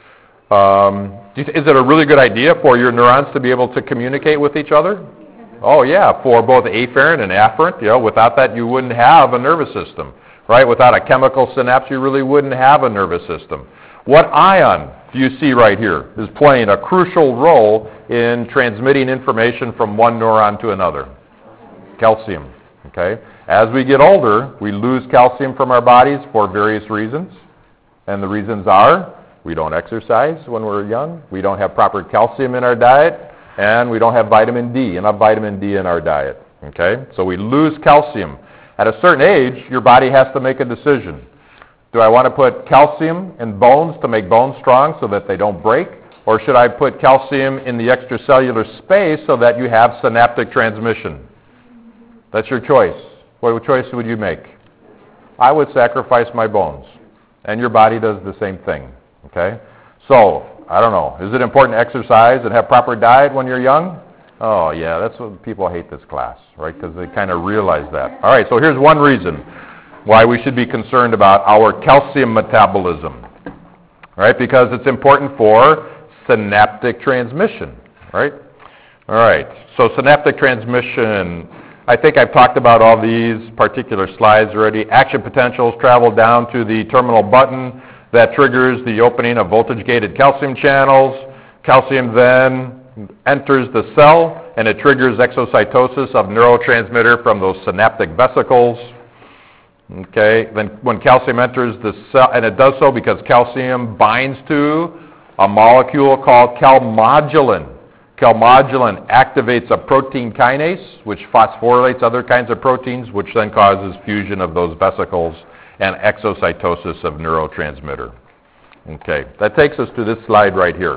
[SPEAKER 1] is it a really good idea for your neurons to be able to communicate with each other? Oh yeah, for both afferent and afferent. You know, without that you wouldn't have a nervous system, right? Without a chemical synapse you really wouldn't have a nervous system. What ion do you see right here is playing a crucial role in transmitting information from one neuron to another? Calcium, okay? As we get older, we lose calcium from our bodies for various reasons. And the reasons are, we don't exercise when we're young, we don't have proper calcium in our diet, and we don't have vitamin D, enough vitamin D in our diet, okay? So we lose calcium. At a certain age, your body has to make a decision. Do I want to put calcium in bones to make bones strong so that they don't break? Or should I put calcium in the extracellular space so that you have synaptic transmission? That's your choice. What choice would you make? I would sacrifice my bones. And your body does the same thing, okay? So, I don't know. Is it important to exercise and have proper diet when you're young? Oh, yeah, that's what people hate this class, right? Because they kind of realize that. All right, so here's one reason why we should be concerned about our calcium metabolism, right? Because it's important for synaptic transmission, right? All right, so synaptic transmission, I think I've talked about all these particular slides already. Action potentials travel down to the terminal button that triggers the opening of voltage-gated calcium channels. Calcium then enters the cell, and it triggers exocytosis of neurotransmitter from those synaptic vesicles. Okay, then when calcium enters the cell, and it does so because calcium binds to a molecule called calmodulin. Calmodulin activates a protein kinase, which phosphorylates other kinds of proteins, which then causes fusion of those vesicles and exocytosis of neurotransmitter. Okay, that takes us to this slide right here.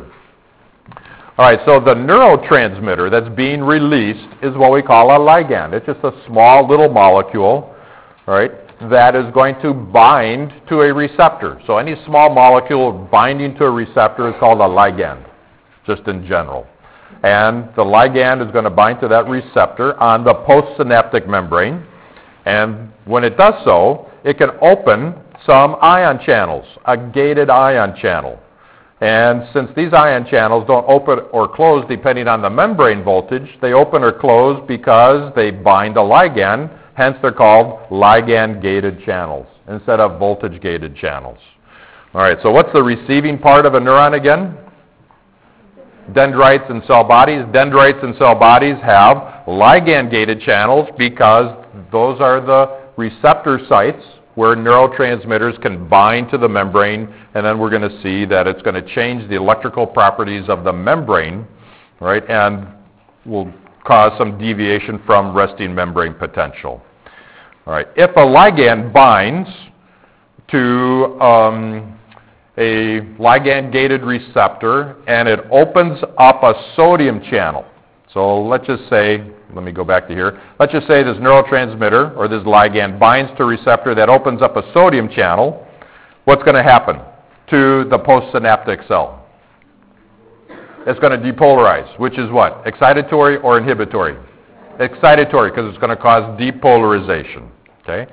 [SPEAKER 1] All right, so the neurotransmitter that's being released is what we call a ligand. It's just a small little molecule, all right, that is going to bind to a receptor. So any small molecule binding to a receptor is called a ligand, just in general. And the ligand is going to bind to that receptor on the postsynaptic membrane. And when it does so, it can open some ion channels, a gated ion channel. And since these ion channels don't open or close depending on the membrane voltage, they open or close because they bind a ligand. Hence, they're called ligand-gated channels instead of voltage-gated channels. All right, so what's the receiving part of a neuron again? Dendrites and cell bodies. Dendrites and cell bodies have ligand-gated channels because those are the receptor sites where neurotransmitters can bind to the membrane, and then we're going to see that it's going to change the electrical properties of the membrane, right, and will cause some deviation from resting membrane potential. All right, if a ligand binds to a ligand-gated receptor and it opens up a sodium channel. So let's just say, let me go back to here. Let's just say this neurotransmitter or this ligand binds to a receptor that opens up a sodium channel. What's going to happen to the postsynaptic cell? It's going to depolarize, which is what? Excitatory or inhibitory? Excitatory, because it's going to cause depolarization. Okay?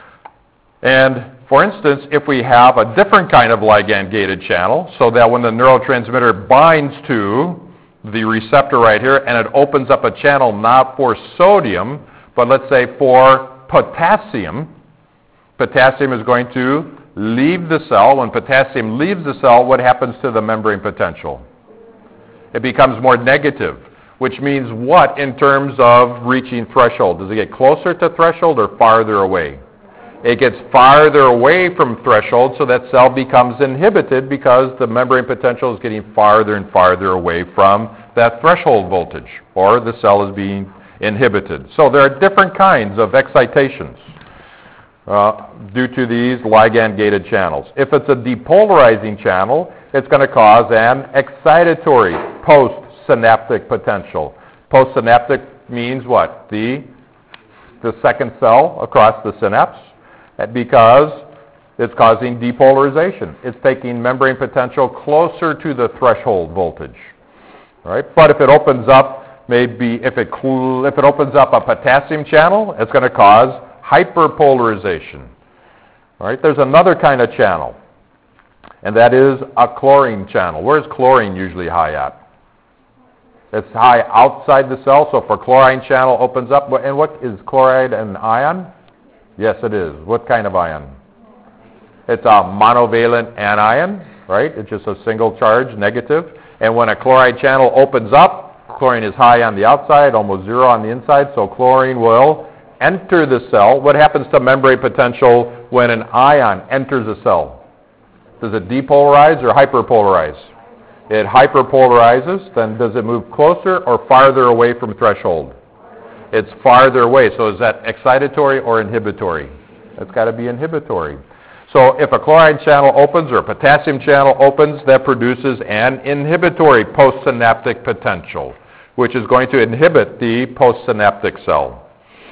[SPEAKER 1] And for instance, if we have a different kind of ligand-gated channel, so that when the neurotransmitter binds to the receptor right here, and it opens up a channel not for sodium, but let's say for potassium, potassium is going to leave the cell. When potassium leaves the cell, what happens to the membrane potential? It becomes more negative, which means what in terms of reaching threshold? Does it get closer to threshold or farther away? It gets farther away from threshold, so that cell becomes inhibited because the membrane potential is getting farther and farther away from that threshold voltage, or the cell is being inhibited. So there are different kinds of excitations due to these ligand-gated channels. If it's a depolarizing channel, it's going to cause an excitatory postsynaptic postsynaptic potential. Postsynaptic means what? The second cell across the synapse, because it's causing depolarization. It's taking membrane potential closer to the threshold voltage. All right? But if it opens up, maybe if it opens up a potassium channel, it's going to cause hyperpolarization. All right? There's another kind of channel, and that is a chlorine channel. Where's chlorine usually high at? It's high outside the cell, so if a chlorine channel opens up, and what is chloride, an ion? Yes, it is. What kind of ion? It's a monovalent anion, right? It's just a single charge, negative. And when a chloride channel opens up, chlorine is high on the outside, almost zero on the inside, so chlorine will enter the cell. What happens to membrane potential when an ion enters a cell? Does it depolarize or hyperpolarize? It hyperpolarizes. Then does it move closer or farther away from threshold? It's farther away. So is that excitatory or inhibitory? It's got to be inhibitory. So if a chloride channel opens or a potassium channel opens, that produces an inhibitory postsynaptic potential, which is going to inhibit the postsynaptic cell.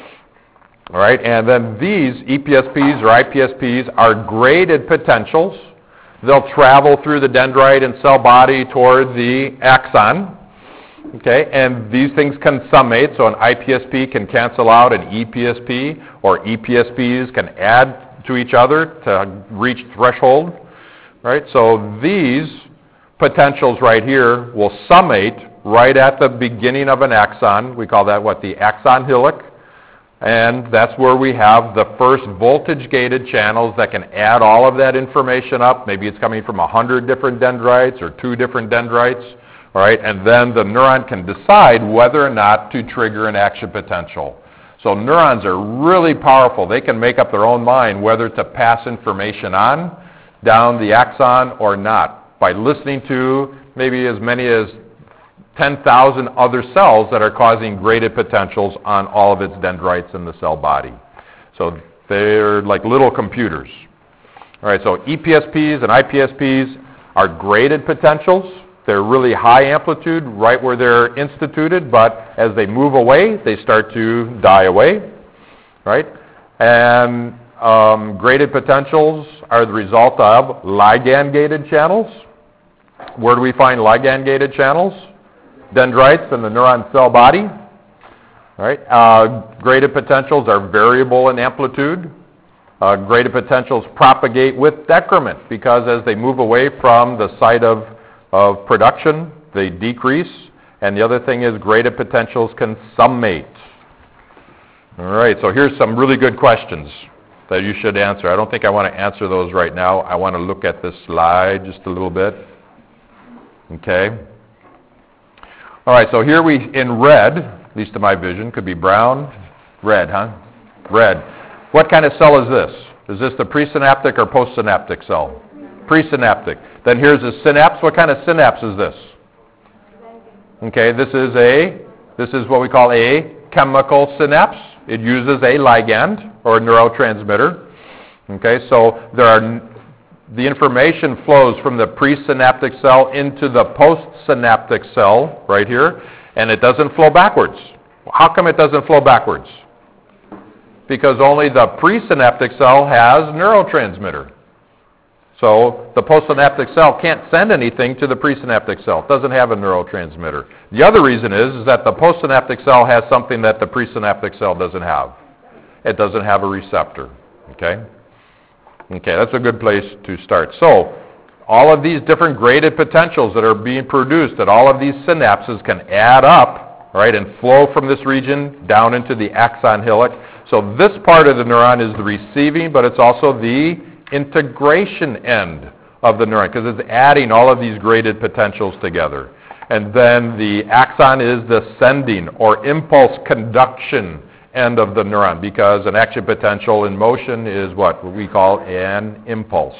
[SPEAKER 1] All right, and then these EPSPs or IPSPs are graded potentials. They'll travel through the dendrite and cell body toward the axon. Okay, and these things can summate, so an IPSP can cancel out an EPSP, or EPSPs can add to each other to reach threshold. Right, so these potentials right here will summate right at the beginning of an axon. We call that what? The axon hillock. And that's where we have the first voltage-gated channels that can add all of that information up. Maybe it's coming from 100 different dendrites or 2 different dendrites. All right, and then the neuron can decide whether or not to trigger an action potential. So neurons are really powerful. They can make up their own mind whether to pass information on down the axon or not by listening to maybe as many as 10,000 other cells that are causing graded potentials on all of its dendrites in the cell body. So they're like little computers. All right, so EPSPs and IPSPs are graded potentials. They're really high amplitude right where they're instituted, but as they move away, they start to die away. Right? And graded potentials are the result of ligand-gated channels. Where do we find ligand-gated channels? Dendrites in the neuron cell body. Right? Graded potentials are variable in amplitude. Graded potentials propagate with decrement because as they move away from the site of production, they decrease. And the other thing is graded potentials can summate. All right, so here's some really good questions that you should answer. I don't think I want to answer those right now. I want to look at this slide just a little bit. Okay. All right, so here in red, at least to my vision, could be brown, red, huh? Red. What kind of cell is this? Is this the presynaptic or postsynaptic cell? Presynaptic. Then here's a synapse. What kind of synapse is this? Okay, this is what we call a chemical synapse. It uses a ligand or a neurotransmitter. Okay, so the information flows from the presynaptic cell into the postsynaptic cell right here, and it doesn't flow backwards. How come it doesn't flow backwards? Because only the presynaptic cell has neurotransmitter. So the postsynaptic cell can't send anything to the presynaptic cell. It doesn't have a neurotransmitter. The other reason is that the postsynaptic cell has something that the presynaptic cell doesn't have. It doesn't have a receptor. Okay? Okay, that's a good place to start. So all of these different graded potentials that are being produced at all of these synapses can add up, right, and flow from this region down into the axon hillock. So this part of the neuron is the receiving, but it's also the integration end of the neuron because it's adding all of these graded potentials together. And then the axon is the sending or impulse conduction end of the neuron because an action potential in motion is what we call an impulse.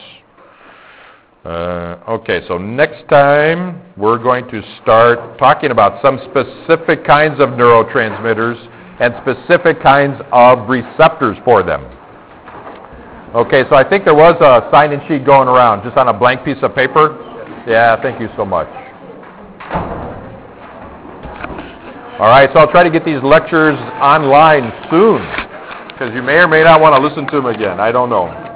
[SPEAKER 1] Okay, so next time we're going to start talking about some specific kinds of neurotransmitters and specific kinds of receptors for them. Okay, so I think there was a sign-in sheet going around, just on a blank piece of paper. Yeah, thank you so much. All right, so I'll try to get these lectures online soon, because you may or may not want to listen to them again. I don't know.